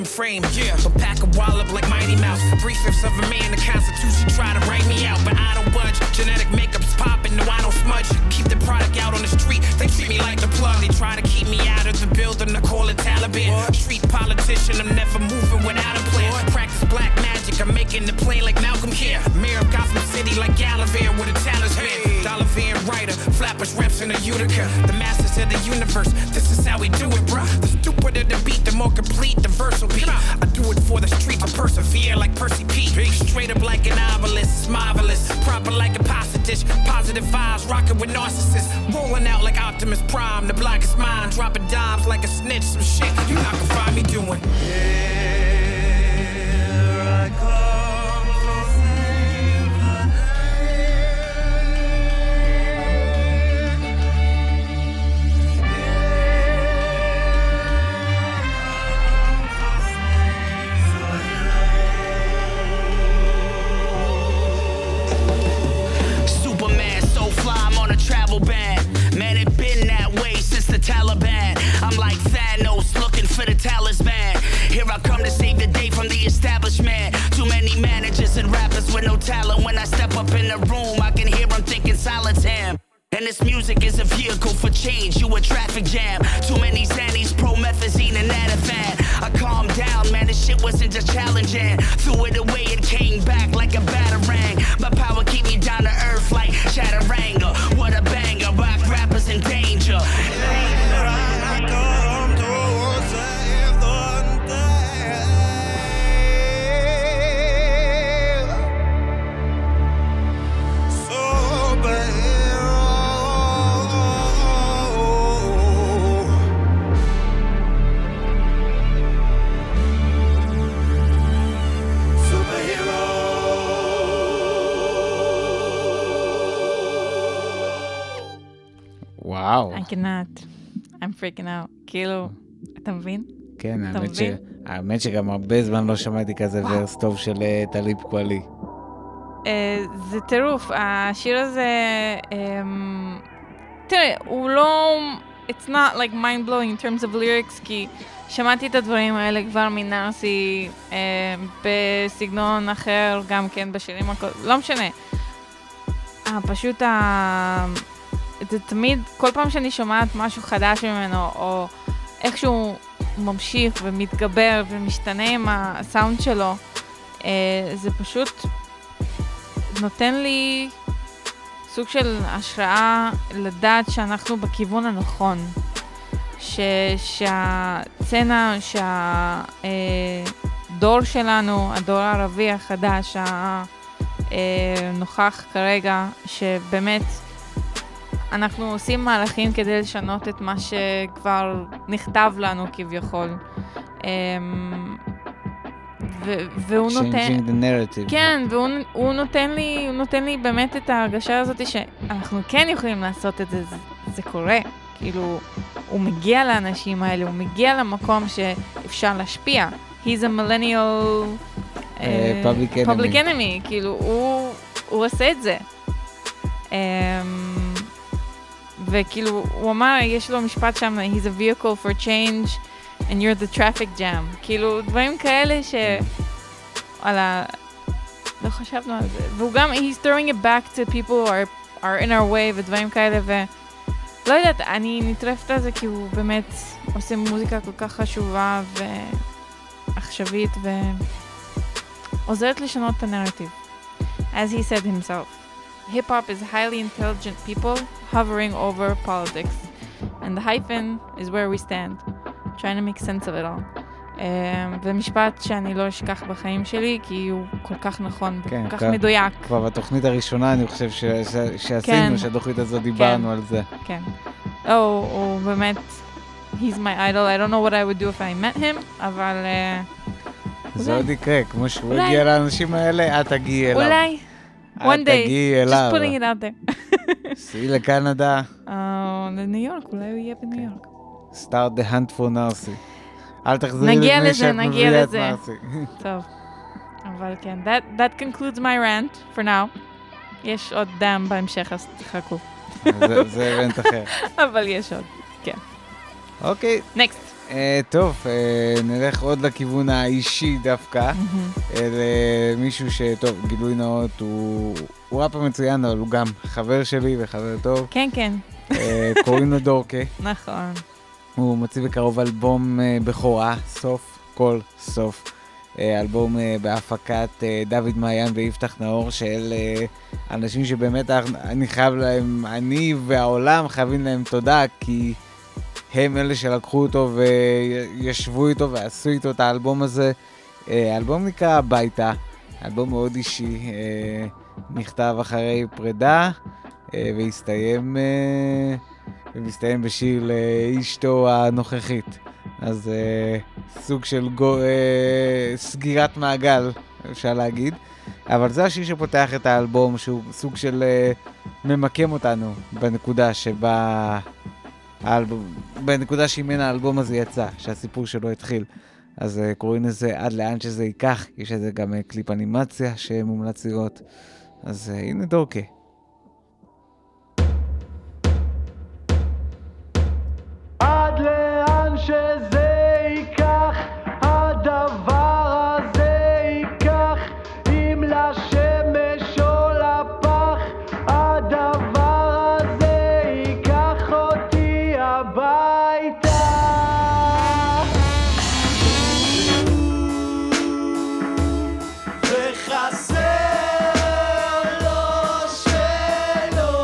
frame. Yeah, but pack a wallop like Mighty Mouse. Three-fifths of a man, the Constitution try to write me out, but I don't budge. Genetic makeup's popping, no I don't smudge. Keep the product out on the street, they treat me like the plug. They try to keep me out of the building, I call it Taliban. Street politician, I'm never moving without a plan. Practice black magic, I'm making the plane like Malcolm here. Mayor of Gotham City like Gallivant with a talisman. Dollar van writer, flappers reps in a Utica. The masters of the universe, this is how we do it, bruh. The stupider the beat, the more complete the verse will be. I do it for the streets, I persevere like Percy P. Straight up like an novelist, it's marvelous. Proper like a pasta dish, positive vibes, rocking with narcissists. Rolling out like Optimus Prime, the block is mine. Dropping dimes like a snitch, some shit you not gonna find me doing. Here I come to save the Superman, so fly, I'm on a travel ban. Man, it been that way since the Taliban. I'm like Thanos looking for the talisman. Here I come to save the day from the establishment. Too many managers and rappers with no talent. When I step up in the room, I can hear them thinking solitaire. And this music is a vehicle for change, you a traffic jam. Too many Xannies, promethazine and Ativan. I calmed down, man, this shit wasn't just challenging. Threw it away, it came back like a batarang. My power keep me down to earth like Chaturanga. What a banger, rock rappers in danger. וואו. I cannot. I'm freaking out. כאילו, אתה מבין? כן, האמת, ש... האמת שגם הרבה זמן לא שמעתי כזה ורס טוב של טליב קואלי. Uh, זה טירוף. השיר הזה, um, תראה, הוא לא... It's not like mind blowing in terms of lyrics, כי שמעתי את הדברים האלה כבר מנרסי uh, בסגנון אחר, גם כן בשירים הכל... לא משנה. Uh, פשוט ה... זה תמיד, כל פעם שאני שומעת משהו חדש ממנו, או איכשהו ממשיך ומתגבר ומשתנה עם הסאונד שלו, זה פשוט נותן לי סוג של השראה לדעת שאנחנו בכיוון הנכון. ש, שהצנה, שהדור שלנו, הדור הערבי החדש, הנוכח כרגע, שבאמת אנחנו עושים מהלכים כדי לשנות את מה שכבר נכתב לנו כביכול. והוא נותן... Changing the narrative. כן, והוא נותן לי, הוא נותן לי באמת את ההרגשה הזאת שאנחנו כן יכולים לעשות את זה, זה קורה. כאילו, הוא מגיע לאנשים האלה, הוא מגיע למקום שאפשר להשפיע. He's a millennial public enemy. public enemy, כאילו, הוא, הוא עושה את זה. וכאילו, הוא אמר, יש לו משפט שם, he's a vehicle for change and you're the traffic jam. כאילו, דברים כאלה ש... וואלה, לא חשבנו על זה. והוא גם, he's throwing it back to people who are, are in our way ודברים כאלה, ו... לא יודעת, אני נטרפת על זה כי הוא באמת עושה מוזיקה כל כך חשובה ועכשווית ועוזרת לשנות את הנרטיב. As he said himself, hip-hop is highly intelligent people hovering over politics. And the hyphen is where we stand, trying to make sense of it all. Um, ומשפט שאני לא אשכח בחיים שלי, כי הוא כל כך נכון וכל כן, כך כבר, מדויק. כבר בתוכנית הראשונה אני חושב ש, ש, שעשינו, כן. שהתוכנית הזאת דיברנו כן. על זה. כן. Oh, הוא באמת, he's my idol. I don't know what I would do if I met him, אבל... Uh, זה עוד יקרה, כמו שהוא אולי. הגיע לאנשים האלה, את תגיעי אליו. אולי. את One day. תגיעי אליו. Just putting it out there. סעי לקנדה. Uh, לניו יורק, אולי הוא יהיה בניו יורק. start the hunt for נרסי. אל תחזרי נגיע לפני לזה, שאת נגיע מביאה את לזה. נרסי. טוב. אבל כן, that, that concludes my rant for now. יש עוד דם בהמשך, אז תחכו. זה- זה רנט אחר. אבל יש עוד, כן. אוקיי. Next. אה, טוב, אה, נלך עוד לכיוון האישי דווקא, אל אה, מישהו שטוב, גילוי נאות, הוא, הוא ראפר מצוין, אבל הוא גם חבר שלי וחבר טוב. כן, כן. אה, קוראים לו דורקה. נכון. הוא מוציא בקרוב אלבום אה, בכורה, סוף כל סוף. אה, אלבום אה, בהפקת אה, דוד מעיין ויפתח נאור, של אה, אנשים שבאמת אני חייב להם, אני והעולם חייבים להם תודה, כי הם אלה שלקחו אותו וישבו איתו ועשו איתו את האלבום הזה. האלבום נקרא הביתה, אלבום מאוד אישי, נכתב אחרי פרידה, והסתיים, ומסתיים בשיר לאשתו הנוכחית. אז סוג של גו, סגירת מעגל, אפשר להגיד. אבל זה השיר שפותח את האלבום, שהוא סוג של ממקם אותנו בנקודה שבה... האלבום, בנקודה שממנה האלבום הזה יצא, שהסיפור שלו התחיל. אז uh, קוראים לזה עד לאן שזה ייקח, יש לזה גם uh, קליפ אנימציה שמומלץ לראות. אז uh, הנה דורקה. עד לאן שזה ייקח, הדבר הזה ייקח, אם לשמש או לפח, הדבר הזה ייקח אותי הביתה. וחסר לו שלו,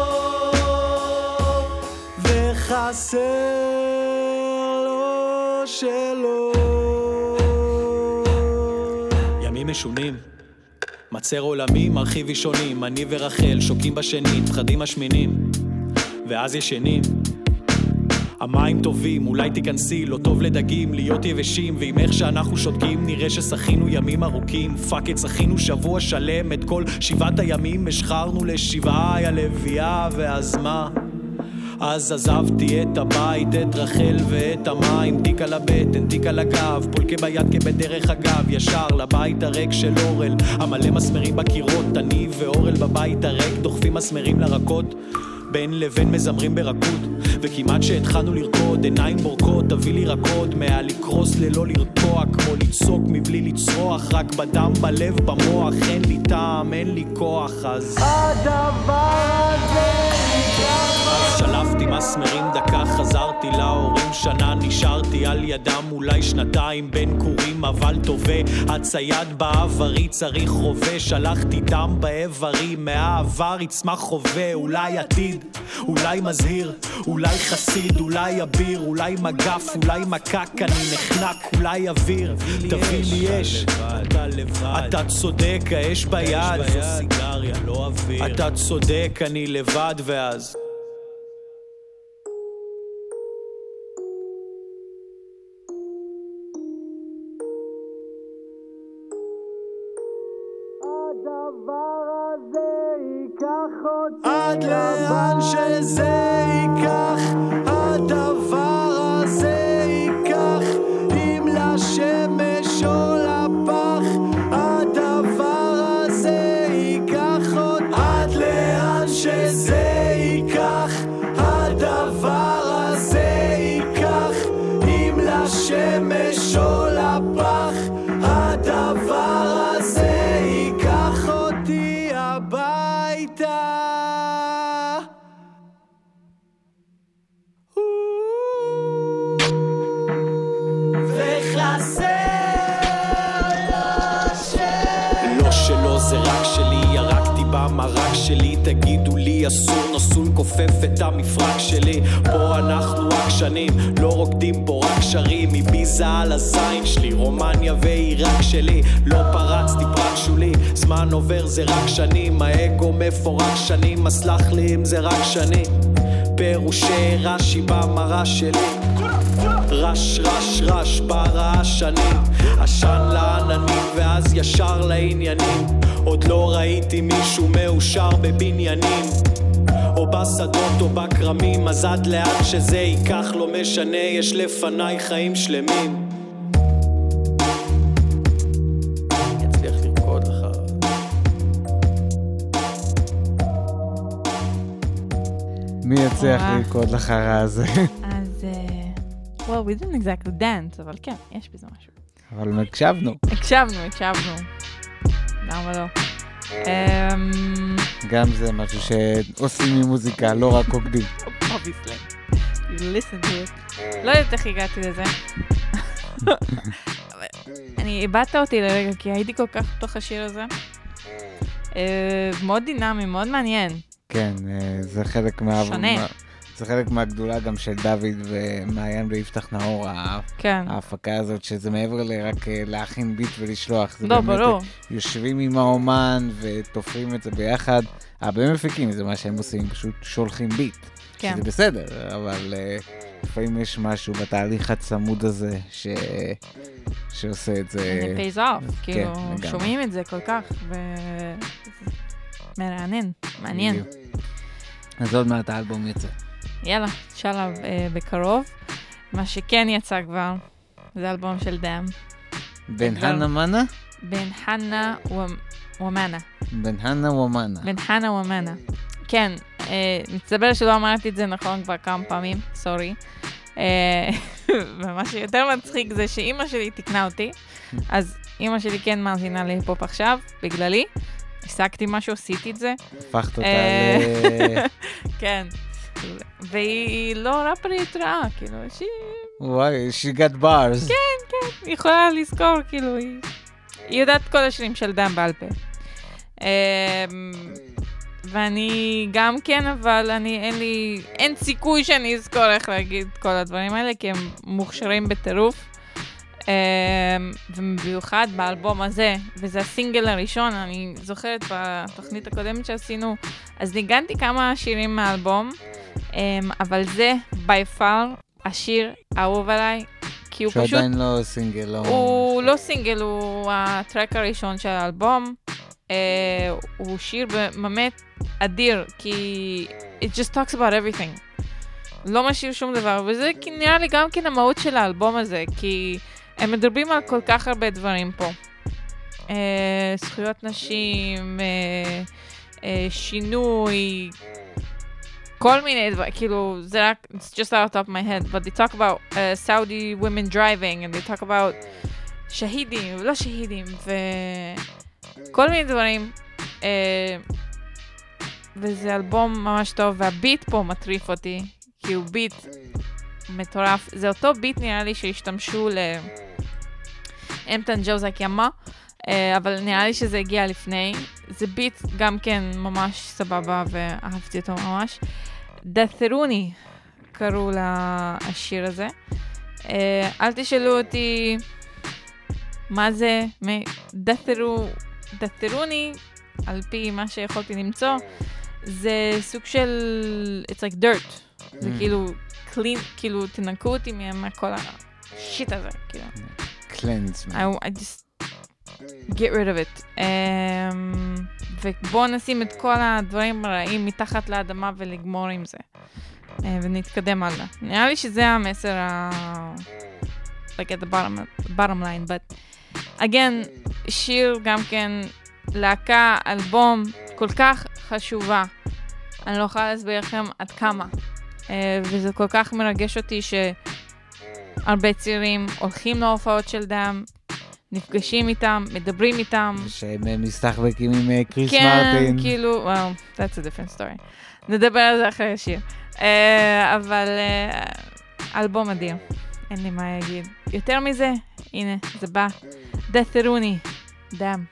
וחסר לו שלו. ימים משונים, מצר עולמי, מרחיב אישונים, אני ורחל שוקים בשנית, פחדים משמינים ואז ישנים. המים טובים, אולי תיכנסי, לא טוב לדגים, להיות יבשים, ועם איך שאנחנו שותקים, נראה ששחינו ימים ארוכים, פאק, שחינו שבוע שלם, את כל שבעת הימים השחרנו לשבעה, היה לביאה, ואז מה? אז עזבתי את הבית, את רחל ואת המים, תיק על הבטן, תיק על הגב, פולקה ביד כבדרך אגב, ישר לבית הריק של אורל, המלא מסמרים בקירות, אני ואורל בבית הריק, דוחפים מסמרים לרקות, בין לבין מזמרים ברכות, וכמעט שהתחלנו לרקוד, עיניים בורקות, תביא לי רקוד, מעל לקרוס ללא לרתוע, כמו לצעוק מבלי לצרוח, רק בדם, בלב, במוח, אין לי טעם, אין לי כוח, אז הדבר הזה אז שלפתי מסמרים דקה, חזרתי להורים שנה, נשארתי על ידם אולי שנתיים בין קורים, אבל טובה, הצייד בעברי צריך רובה, שלחתי דם באיברי, מהעבר יצמח חובה, אולי עתיד, אולי מזהיר, אולי חסיד, אולי אביר, אולי מגף, אולי מקק, אני נחנק, אולי אוויר, תביא לי אש, אתה לבד, אתה צודק, האש ביד, זו סיגריה, לא אוויר, אתה צודק, אני לבד, ואז עד לאן שזה ייקח, הדבר הזה ייקח, אם לשמש או לפח, הדבר הזה ייקח עוד. עד לאן שזה ייקח, הדבר הזה ייקח, אם לשמש או לפח, הדבר הזה ייקח אותי הביתה. זה רק שלי, ירקתי במרק שלי, תגידו לי אסור, נסול כופף את המפרק שלי, פה אנחנו עקשנים, לא רוקדים פה רק שרים, מביזה על הזין שלי, רומניה ועיראק שלי, לא פרצתי פרק שולי, זמן עובר זה רק שנים, האגו מפורק שנים, הסלח לי אם זה רק שנים, פירושי רש"י במראה שלי, רש רש רש ברעש שנים, עשן לעננים ואז ישר לעניינים, עוד לא ראיתי מישהו מאושר בבניינים או בשדות או בקרמים, אז עד לאן שזה ייקח לא משנה, יש לפניי חיים שלמים. יצליח לרקוד אחר מי יצליח לרקוד לחרא הזה? אז well, we didn't exactly dance, אבל כן, יש בזה משהו. אבל הקשבנו. הקשבנו, הקשבנו. למה לא? גם זה משהו שעושים ממוזיקה, לא רק עוקדים. Obviously. You listen to it. לא יודעת איך הגעתי לזה. אני איבדת אותי לרגע, כי הייתי כל כך בתוך השיר הזה. מאוד דינמי, מאוד מעניין. כן, זה חלק מה... שונה. זה חלק מהגדולה גם של דוד ומעיין ויפתח נאור, כן. ההפקה הזאת, שזה מעבר לרק להכין ביט ולשלוח. לא, ברור. יושבים עם האומן ותופרים את זה ביחד. הרבה מפיקים, זה מה שהם עושים, פשוט שולחים ביט. כן. שזה בסדר, אבל לפעמים יש משהו בתהליך הצמוד הזה ש... שעושה את זה... זה pays off, כאילו, שומעים את זה כל כך, ו... מרענן, מעניין. אז עוד מעט האלבום יצא. יאללה, שלב אה, בקרוב. מה שכן יצא כבר, זה אלבום של דם. בן חנה מנה? בן חנה ומנה. בן חנה ומנה. בן חנה ומנה. כן, אה, מצטבר שלא אמרתי את זה נכון כבר כמה פעמים, סורי. אה, ומה שיותר מצחיק זה שאימא שלי תקנה אותי, אז אימא שלי כן מאזינה להיפופ עכשיו, בגללי. השגתי משהו, עשיתי את זה. הפכת אותה ל... כן. והיא לא ראפרית רעה, כאילו, שהיא... וואי, she got bars. כן, כן, היא יכולה לזכור, כאילו, היא... היא יודעת כל השירים של דם בעל פה. ואני גם כן, אבל אני, אין לי... אין סיכוי שאני אזכור איך להגיד כל הדברים האלה, כי הם מוכשרים בטירוף. ובמיוחד באלבום הזה, וזה הסינגל הראשון, אני זוכרת בתוכנית הקודמת שעשינו, אז ניגנתי כמה שירים מהאלבום, אבל זה by far השיר האהוב עליי, כי הוא פשוט... שעדיין לא סינגל, לא... הוא לא סינגל, הוא הטרק הראשון של האלבום, הוא שיר באמת אדיר, כי it just talks about everything. לא משאיר שום דבר, וזה נראה לי גם כן המהות של האלבום הזה, כי הם מדברים על כל כך הרבה דברים פה. אה, זכויות נשים, אה, אה, שינוי, כל מיני דברים, כאילו, זה רק, it's just out of my head, but they talk about uh, Saudi women driving, and they talk about שהידים, ולא שהידים, וכל מיני דברים. אה, וזה אלבום ממש טוב, והביט פה מטריף אותי, כי הוא ביט מטורף. זה אותו ביט נראה לי שהשתמשו לאמטן ג'וזק ימה, אבל נראה לי שזה הגיע לפני. זה ביט גם כן ממש סבבה ואהבתי אותו ממש. דת'רוני קראו לשיר הזה. אל תשאלו אותי מה זה, דת'רו, דת'רוני, על פי מה שיכולתי למצוא, זה סוג של, it's like dirt. זה כאילו, clean, כאילו, תנקו אותי מכל השיט הזה, כאילו. Cleanse. I, I just get rid of it. Um, ובואו נשים את כל הדברים הרעים מתחת לאדמה ולגמור עם זה. Uh, ונתקדם הלאה. נראה לי שזה המסר ה... like at the bottom, bottom line, but again, שיר גם כן, להקה, אלבום, כל כך חשובה. אני לא יכולה להסביר לכם עד כמה. Uh, וזה כל כך מרגש אותי שהרבה צעירים הולכים להופעות של דם, נפגשים איתם, מדברים איתם. שהם מסתחבקים עם קריס כן, מרטין. כן, כאילו, well, that's a different story. נדבר על זה אחרי השיר. Uh, אבל uh, אלבום אדיר. אין לי מה להגיד. יותר מזה, הנה, זה בא. דת'רוני, דם.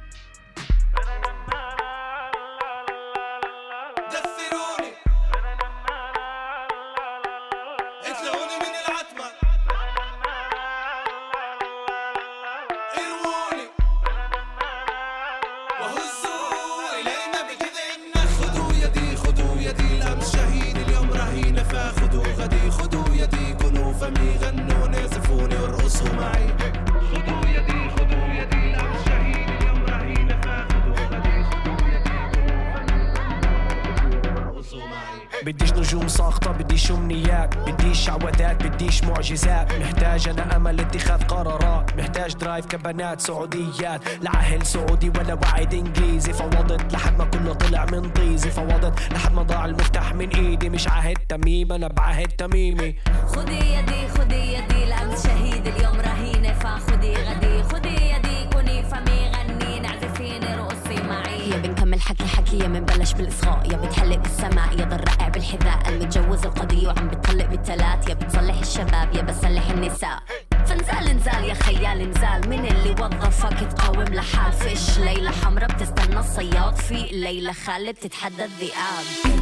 فمي غنوا نازفوني ورقصوا معي خذوا يدي خذوا يدي لعب شهيد اليوم رهينة فخذوا غدي خذوا يدي ورقصوا معي بديش نجوم ساقطة بديش أمنيات بديش شعوذات بديش معجزات محتاج أنا أمل اتخاذ قرارات محتاج درايف كبنات سعوديات لعهل سعودي ولا وعد إنجليزي فوضت لحد ما كله طلع من طيزي فوضت لحد ما ضاع المفتاح من إيدي مش عهد تميم أنا بعهد تميمي خدي يدي خدي يدي الأمس شهيد اليوم رهينة فخدي غدي خدي يدي كوني فمي غني نعزفيني رقصي معي يا بنكمل حكي حكي يا منبلش بالإصغاء يا بتحلق بالسماء يا ضرقع بالحذاء المتجوز القضية وعم بتطلق بالتلات يا بتصلح الشباب يا بسلح النساء فنزال نزال يا خيال نزال من اللي وظفك تقاوم لحال فيش ليلة حمرا بتستنى الصياد في ليلة خالد بتتحدى الذئاب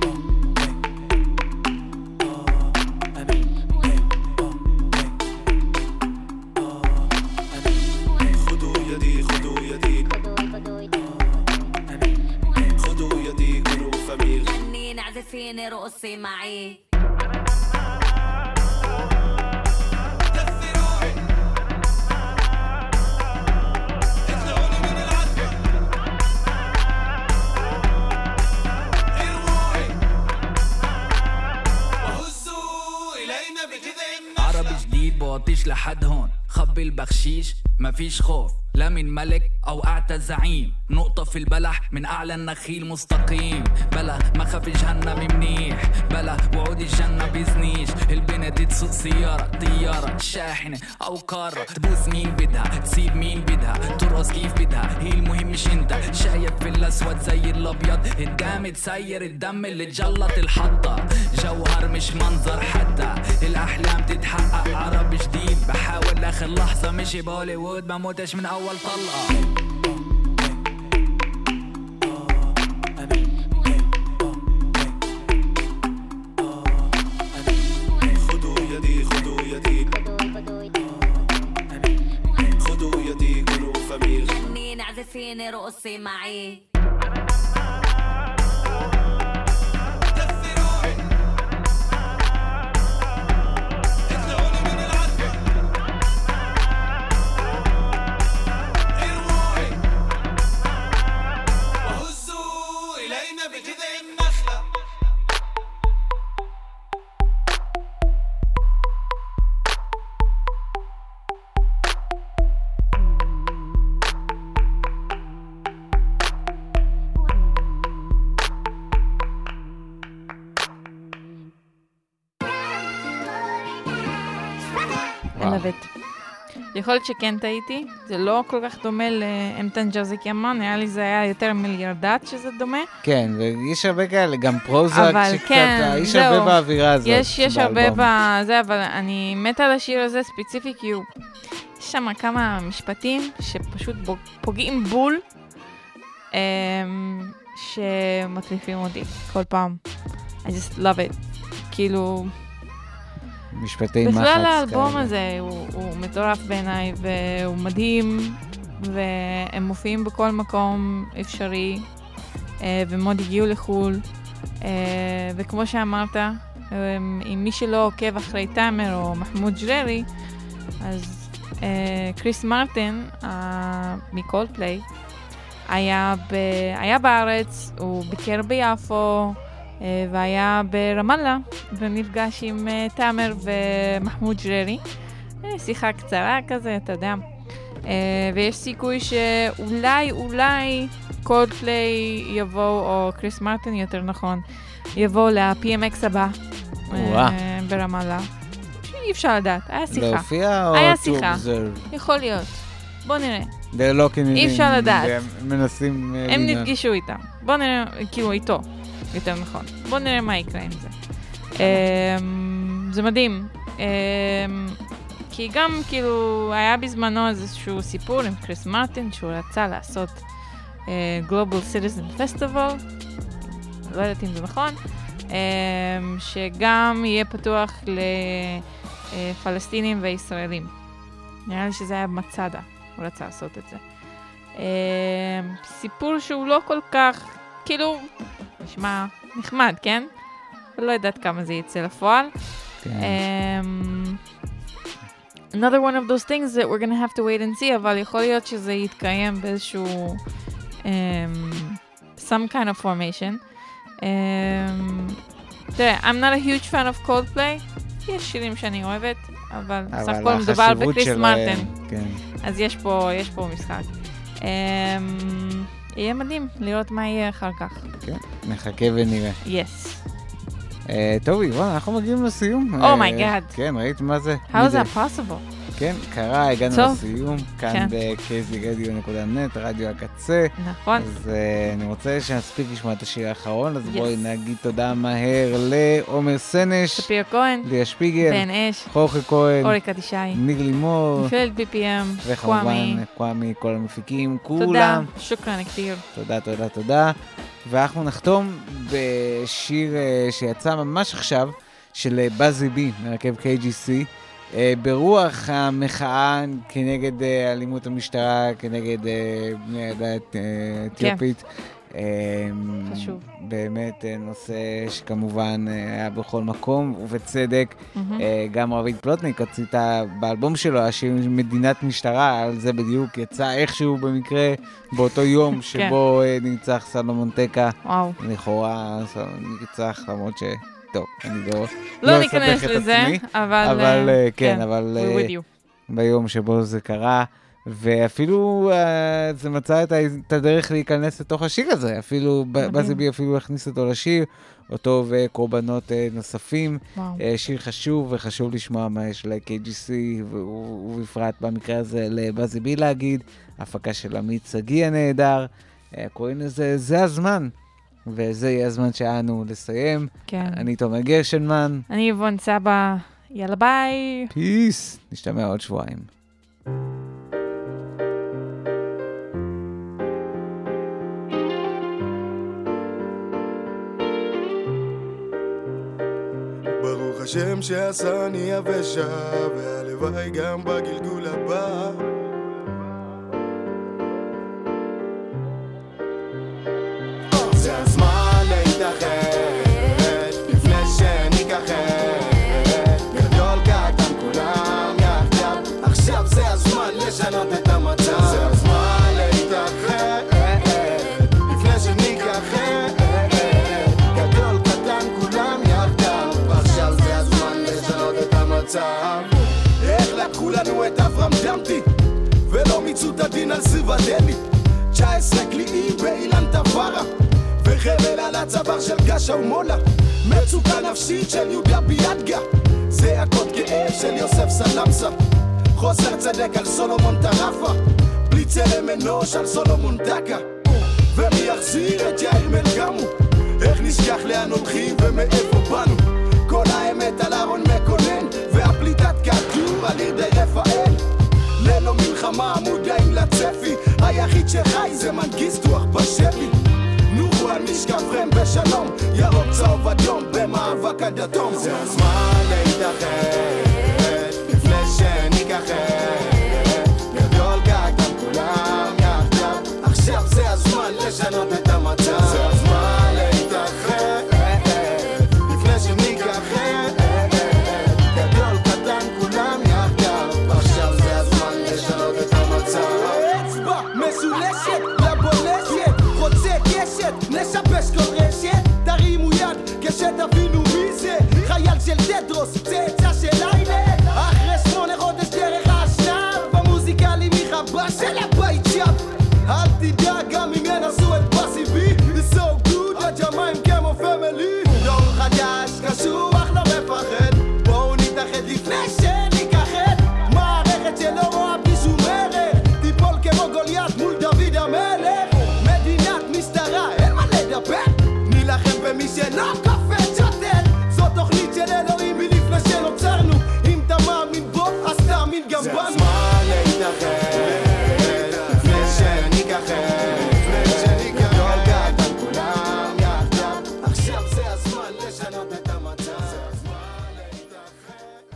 فيني رقصي معي عربي جديد بوطيش لحد هون خبي البخشيش مفيش خوف لا من ملك أو أعتى زعيم نقطة في البلح من أعلى النخيل مستقيم بلا ما خاف جهنم منيح بلا وعود الجنة بيزنيش البنت دي تسوق سيارة طيارة شاحنة أو كارة تبوس مين بدها تسيب مين بدها ترقص كيف بدها هي المهم مش انت شايف في الأسود زي الأبيض الدم تسير الدم اللي تجلط الحطة جوهر مش منظر حتى الأحلام تتحقق عربي جديد بحاول آخر لحظة مشي بوليوود ما موتش من أول طلقة خدوا يدي خدوا يدي خدوا يدي كلوا فميل غني نعزفيني رقصي معي יכול להיות שכן טעיתי, זה לא כל כך דומה לאמתן ג'רזיק ימן, נראה לי זה היה יותר מיליארדט שזה דומה. כן, ויש הרבה כאלה, גם פרוזק שקצת, כן, יש הרבה באווירה הזאת. יש, יש הרבה בזה, אבל אני מתה על השיר הזה ספציפי, כי הוא, יש שם כמה משפטים שפשוט פוגעים בול, שמטריפים אותי כל פעם. I just love it. כאילו... משפטי מחץ. בכלל האלבום הזה הוא, הוא מטורף בעיניי והוא מדהים והם מופיעים בכל מקום אפשרי ומאוד הגיעו לחול וכמו שאמרת אם מי שלא עוקב אחרי תאמר או מחמוד ג'ררי אז קריס מרטין מקולדפליי היה, ב, היה בארץ, הוא ביקר ביפו והיה ברמאללה ונפגש עם תאמר ומחמוד ג'ררי שיחה קצרה כזה, אתה יודע ויש סיכוי שאולי אולי קולדפליי יבואו או קריס מרטין יותר נכון יבואו ל-פי אם אקס הבא ברמאללה אי אפשר לדעת, היה שיחה להופיע או היה שיחה, יכול להיות בוא נראה אי אפשר לדעת מנסים הם נפגישו איתם בוא נראה, כאילו איתו יותר נכון. בוא נראה מה יקרה עם זה. זה מדהים. כי גם כאילו היה בזמנו איזשהו סיפור עם קריס מרטין שהוא רצה לעשות Global Citizen Festival, לא יודעת אם זה נכון, שגם יהיה פתוח לפלסטינים וישראלים. נראה לי שזה היה במצדה, הוא רצה לעשות את זה. סיפור שהוא לא כל כך, כאילו, נשמע נחמד, כן? לא יודעת כמה זה יצא לפועל. כן. Um, another one of those things that we're gonna have to wait and see, אבל יכול להיות שזה יתקיים באיזשהו um, some kind of formation. Um, תראה, I'm not a huge fan of Coldplay. יש שירים שאני אוהבת, אבל סך אבל הכל מדובר החשיבות בקריס שלהם, מרטין. כן. אז יש פה, יש פה משחק. אמ, יהיה מדהים לראות מה יהיה אחר כך. כן, נחכה ונראה. Yes. אה, טוב, איבון, אנחנו מגיעים לסיום. אומייגאד. כן, ראית מה זה? How is that possible? כן, קרה, הגענו טוב. לסיום, כאן כן. ב-קייזי רדיו נקודה נט, רדיו הקצה. נכון. אז uh, אני רוצה שנספיק לשמוע את השיר האחרון, אז Yes. בואי נגיד תודה מהר לעומר סנש, ספיר כהן, ליה שפיגל, בן אש, חורכה כהן, אורי קדישי, ניר לימור, מפלד בי פי אם, וכמובן קוואמי, כל המפיקים, תודה, כולם. שוקרן כתיר. תודה, תודה, תודה. ואנחנו נחתום בשיר uh, שיצא ממש עכשיו, של בזי בי, מרכב קיי ג'י סי, uh, ברוח המחאה כנגד uh, אלימות המשטרה, כנגד uh, בני העדה uh, אתיופית. Uh, חשוב. באמת uh, נושא שכמובן uh, היה בכל מקום, ובצדק. Mm-hmm. Uh, גם רביד פלוטניק הציטה באלבום שלו, השיר מדינת משטרה, על זה בדיוק יצא איכשהו במקרה באותו יום שבו uh, נרצח סלומון טקה. וואו. לכאורה סלומון נרצח, למרות ש... טוב, אני לא... לא ניכנס לזה, אבל... אבל כן, אבל... we're with you. ביום שבו זה קרה, ואפילו זה מצא את הדרך להיכנס לתוך השיר הזה, אפילו בזי בי אפילו הכניס אותו לשיר, אותו וקורבנות נוספים. שיר חשוב, וחשוב לשמוע מה יש ל-קיי ג'י סי, ובפרט במקרה הזה לבזי בי להגיד, הפקה של עמית סגי הנהדר, קוראים לזה, זה הזמן. וזה יהיה הזמן שלנו לסיים. כן. אני תומר גרשנמן. אני איבון סבא. יאללה ביי. פיס. נשתמע עוד שבועיים. ברוך השם שעשני יבשה, והלוואי גם בגלגול הבא. זה הזמן להתאחד, לפני שניקחד, גדול קטן כולם יחדיו, עכשיו זה הזמן לשנות את המצב. זה הזמן להתאחד, לפני שניקחד, גדול קטן כולם יחדיו, עכשיו זה הזמן לשנות את המצב. איך לקחו לנו את אברהם דמתי, ולא מיצו את הדין על סרבדלי, תשע עשרה קליעים באילן תברה, וחבל על הצוואר של גשה ומולה, מצוקה נפשית של יהודה ביאדגה, זה הקוד כאב של יוסף סלמסה, חוסר צדק על סולומון טרפה, בלי צלם אנוש על סולומון דקה, ומי יחזיר את יאיר מלגמו, איך נשכח לאן הולכים ומאיפה באנו, כל האמת על ארון מקונן, והפליטת כדור על ידי רפאל, ללא מלחמה מודעים לצפי, היחיד שחי זה מנגיסטוח בשבי, נורו על משקפכם בשלום, ירוק צהוב אדום במאבק עד אטום. זה הזמן להתאחד, לפני שניקחד, גדול קטן כולם יחדיו, עכשיו זה הזמן לשנות את המצב. זה הזמן להתאחד, לפני שניקחד, גדול קטן כולם יחדיו, עכשיו זה הזמן לשנות את המצב. אצבע מסולשת לבולשת, רוצה קשת, נשפש כל רשת, תרימו יד כשתבינו מי זה, חייל של תדרוס, צאצא